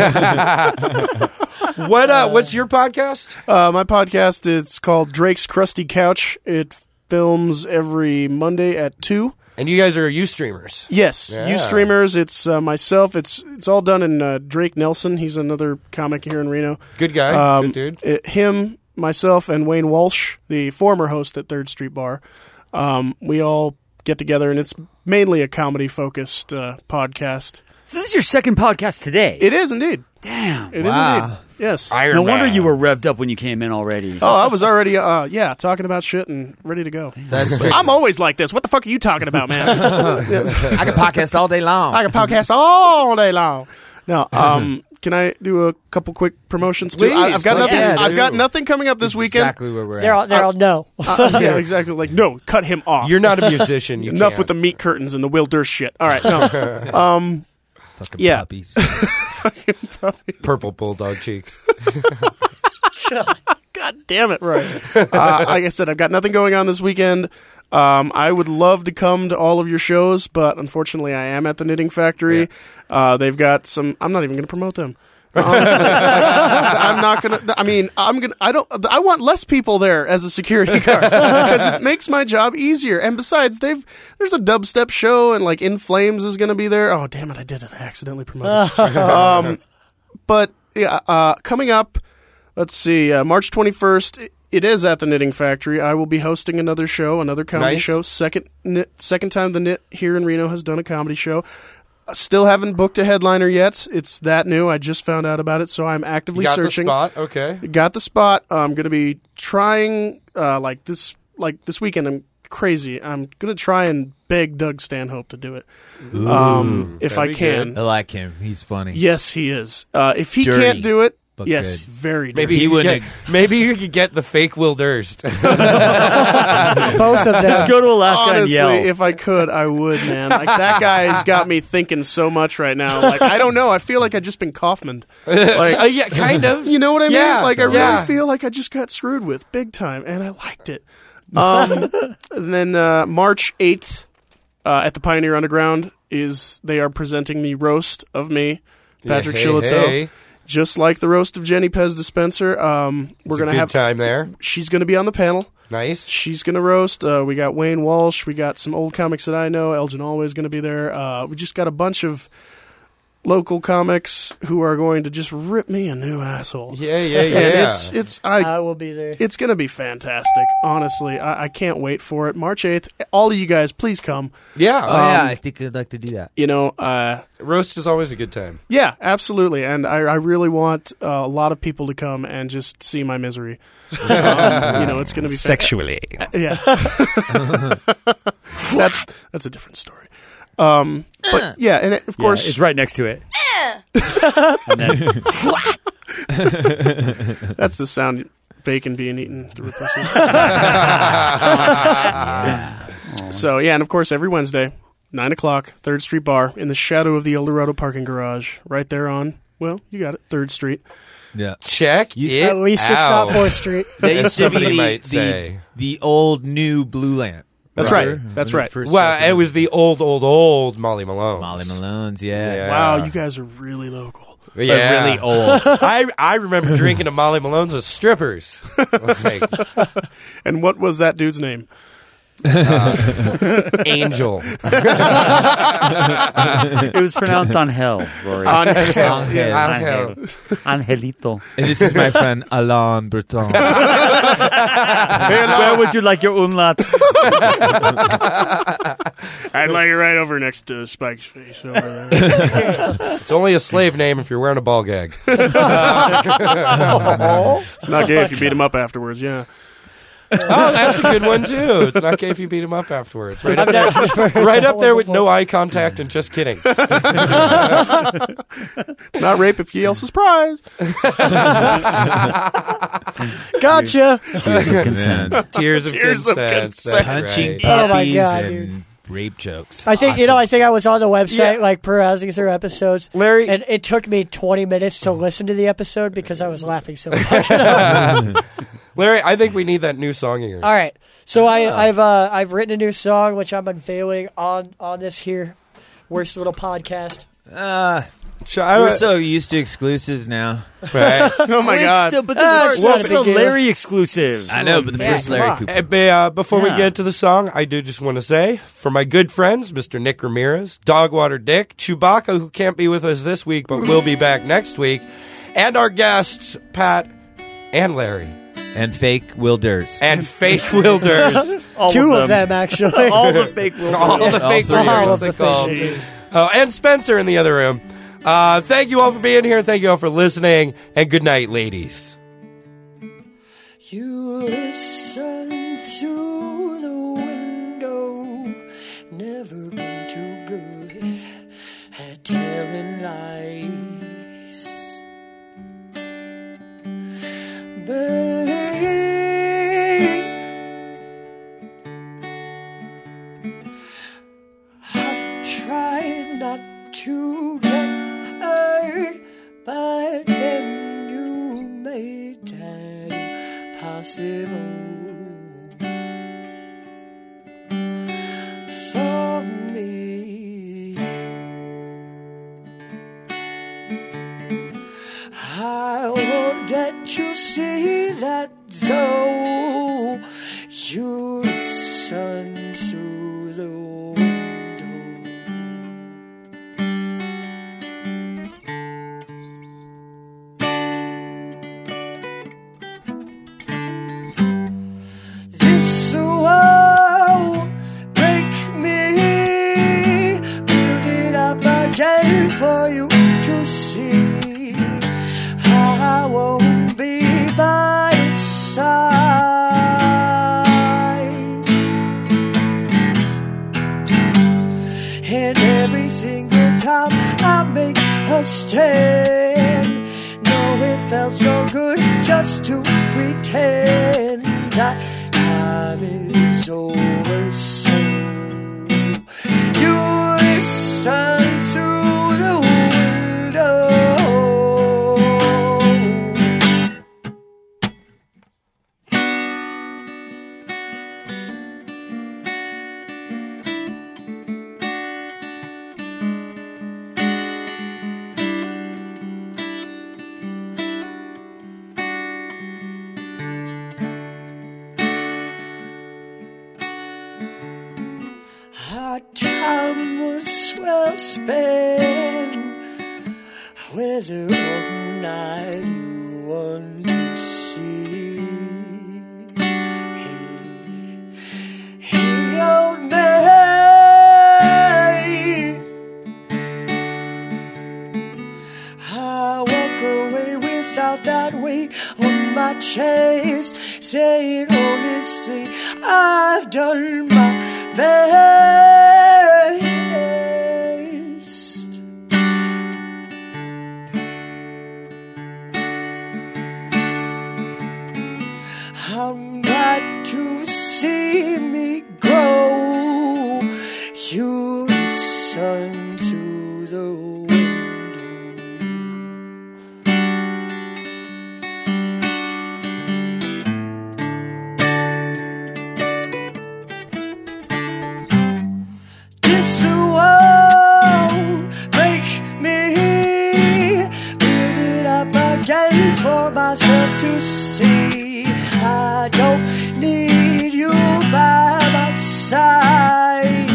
What? Uh, what's your podcast? Uh, my podcast is called Drake's Krusty Couch. It films every Monday at two. And you guys are you streamers. Yes, Yeah. you streamers. It's uh, myself. It's it's all done in uh, Drake Nelson. He's another comic here in Reno. Good guy. Um, Good dude. it- him, myself, and Wayne Walsh, the former host at Third Street Bar. Um, we all get together, and it's mainly a comedy focused uh, podcast. So this is your second podcast today. It is indeed. Damn. It is Wow. indeed. Yes. Iron No wonder Man. you were revved up when you came in already. Oh, I was already, uh, yeah, talking about shit and ready to go. That's I'm always like this. What the fuck are you talking about, man? I can podcast all day long. I can podcast all day long. No, um, can I do a couple quick promotions too? Please, I, I've got please. nothing. Yeah, I've got do. nothing coming up this weekend. Exactly where we're They're at. all, they're all no. Uh, yeah, exactly. Like, no, cut him off. You're not a musician. You Enough can't. with the meat curtains and the Will Durst shit. All right, no. um, Fucking yeah. puppies. purple bulldog cheeks. God damn it, right. uh, like I said, I've got nothing going on this weekend. Um, I would love to come to all of your shows, but unfortunately I am at the Knitting Factory. Uh, they've got some, I'm not even going to promote them. Honestly, I'm not gonna. I mean, I'm gonna. I don't. I want less people there as a security guard because it makes my job easier. And besides, they've there's a dubstep show and like In Flames is gonna be there. Oh damn it! I did it. I accidentally promoted. um, but yeah, uh, coming up. Let's see. Uh, March twenty-first. It is at the Knitting Factory. I will be hosting another show, another comedy Nice. show. Second, knit, second time the Knit here in Reno has done a comedy show. Still haven't booked a headliner yet. It's that new. I just found out about it, so I'm actively You got searching. the spot? Okay. Got the spot. I'm going to be trying uh, like this like this weekend. I'm crazy. I'm going to try and beg Doug Stanhope to do it. Ooh, um, if that'd I be can. good. I like him. He's funny. Yes, he is. Uh, if he Dirty, can't do it, but yes, good. very dirty. Maybe He you could wouldn't get, maybe you could get the fake Will Durst. Both of them. Just go to Alaska Honestly, and yell. if I could, I would, man. Like that guy's got me thinking so much right now. Like I don't know. I feel like I just been Kaufmaned. Like Uh, yeah, kind of. You know what I mean? Yeah, Like I really yeah. feel like I just got screwed with big time, and I liked it. Um, and then uh, March eighth uh, at the Pioneer Underground is they are presenting the roast of me, Patrick Yeah, hey, Shillito. hey. Just like the roast of Jenny Pez Dispenser, um, we're It's a gonna good have time there. She's gonna be on the panel. Nice. She's gonna roast. Uh, we got Wayne Walsh. We got some old comics that I know. Elgin Always gonna be there. Uh, we just got a bunch of local comics who are going to just rip me a new asshole. Yeah, yeah, And yeah. it's it's I, I will be there. it's gonna be fantastic. Honestly, I, I can't wait for it. March eighth. All of you guys, please come. Yeah. Oh, yeah, Um, I think I'd like to do that. You know, uh, Roast is always a good time. yeah, absolutely. And I, I really want uh, a lot of people to come and just see my misery. Um, you know, it's gonna be fan- Sexually. Yeah. that's, that's a different story. Um, but yeah, and it, of Yeah, course, it's right next to it. And then- that's the sound bacon being eaten through a pussy. So yeah, and of course, every Wednesday, nine o'clock, Third Street Bar in the shadow of the El Dorado parking garage, right there on. Well, you got it, Third Street. Yeah. Check it At least it's out. not Fourth Street. That As used to be somebody the, might the, say. the old new Blue Lamp. That's right. That's right. First Well, opened. it was the old, old, old Molly Malone. Molly Malone's, yeah. Yeah. Wow, you guys are really local. Yeah. really old. I I remember drinking a Molly Malone's with strippers. Like, And what was that dude's name? uh, Angel. it was pronounced on hell, Rory. On Angel. Angel. Angelito. And this is my friend Alain Breton. Where would you like your umlauts? I'd like it right over next to Spike's face over there. It's only a slave name if you're wearing a ball gag. It's not gay if you beat him up afterwards, yeah. Oh, that's a good one too. It's not gay if you beat him up afterwards. Right up there, right up there with no eye contact and just kidding. It's not rape if you yell surprise. Gotcha. Tears of consent. Tears of Tears of consent. consent. That's Punching right. Oh, my puppies God, and rape jokes. I think Awesome. you know. I think I was on the website, Yeah. like browsing through episodes, Larry, and it took me twenty minutes to listen to the episode because I was laughing so much. Larry, I think we need that new song of yours. All right, so I, I've uh, I've written a new song which I'm unveiling on on this here worst little podcast. Uh, Sure, I- we're so used to exclusives now. Right. Oh my Wait, god. still- but this Ah, is it's not a welcome big to deal. Larry exclusive. I know, but the Yeah, first come Larry on. Cooper. Uh, but, uh, before we Yeah. get to the song, I do just want to say, for my good friends, Mister Nick Ramirez, Dogwater Dick, Chewbacca, who can't be with us this week but will be back next week, and our guests, Pat and Larry, And fake Will Durst. and fake Will Durst. All Two of of them, actually. All the fake Will all the Durst. fake three. Will All Durst of they the call. fake. Oh, and Spencer in the other room. Uh, thank you all for being here. Thank you all for listening. And good night, ladies. You listen through the window, never been too good at telling lies. Believe I tried not to get hurt, but then you made that impossible for me. so you listen to the window. This won't break me, build it up again for you to see. I won't be by its side, and every single time I make a stand, no, it felt so good just to pretend that time is over. So you listen to the window. Our time was well spent. Where's the old night you want to see? Hey, hey, old man, I walk away without that weight on my chest, saying honestly, I've done my best. I'm glad to see me grow. You listen to the This won't break me, build it up again for myself to see. I don't need you by my side,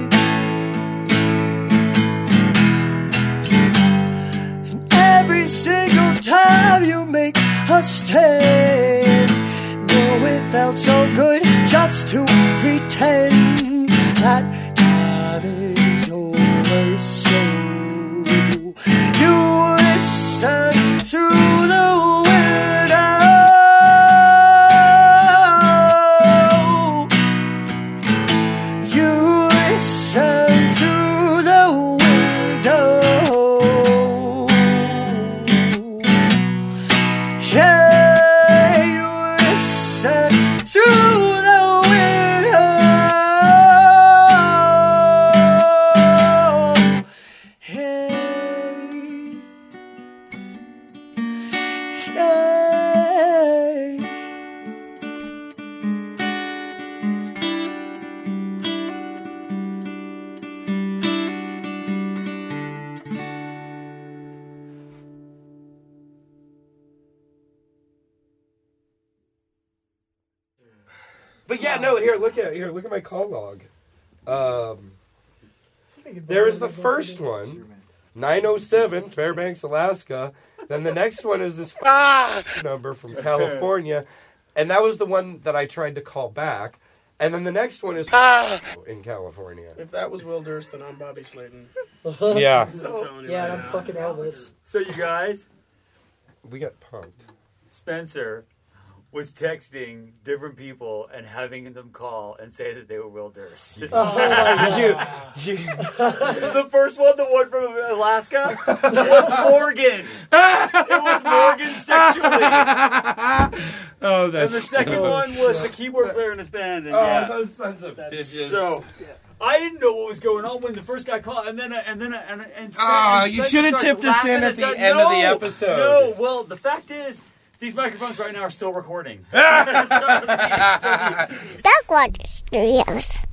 and every single time you make a stand, no, it felt so good just to pretend that time is over. So you listen to the window. You listen to the window. Yeah, you listen to the window. Hey, hey. But yeah, no. Here, look at here. Look at my call log. Um, there is the first one, nine oh seven, Fairbanks, Alaska. Then the next one is this number from California, and that was the one that I tried to call back. And then the next one is in California. If that was Will Durst, then I'm Bobby Slayton. Yeah. I'm telling you Yeah, right I'm now. fucking Elvis. So you guys, We got punked. Spencer was texting different people and having them call and say that they were Will Durst. Oh my You, you, The first one, the one from Alaska, was Morgan. It was Morgan sexually. oh, that's And the second so one was the keyboard player in his band. And Oh, yeah. those sons of bitches. So I didn't know what was going on when the first guy called, and then and then and and. Ah, and you Spencer should have starts tipped us in laughing at and the said, end of the "No, episode." No, well, the fact is, these microphones right now are still recording. Dog Water Studios.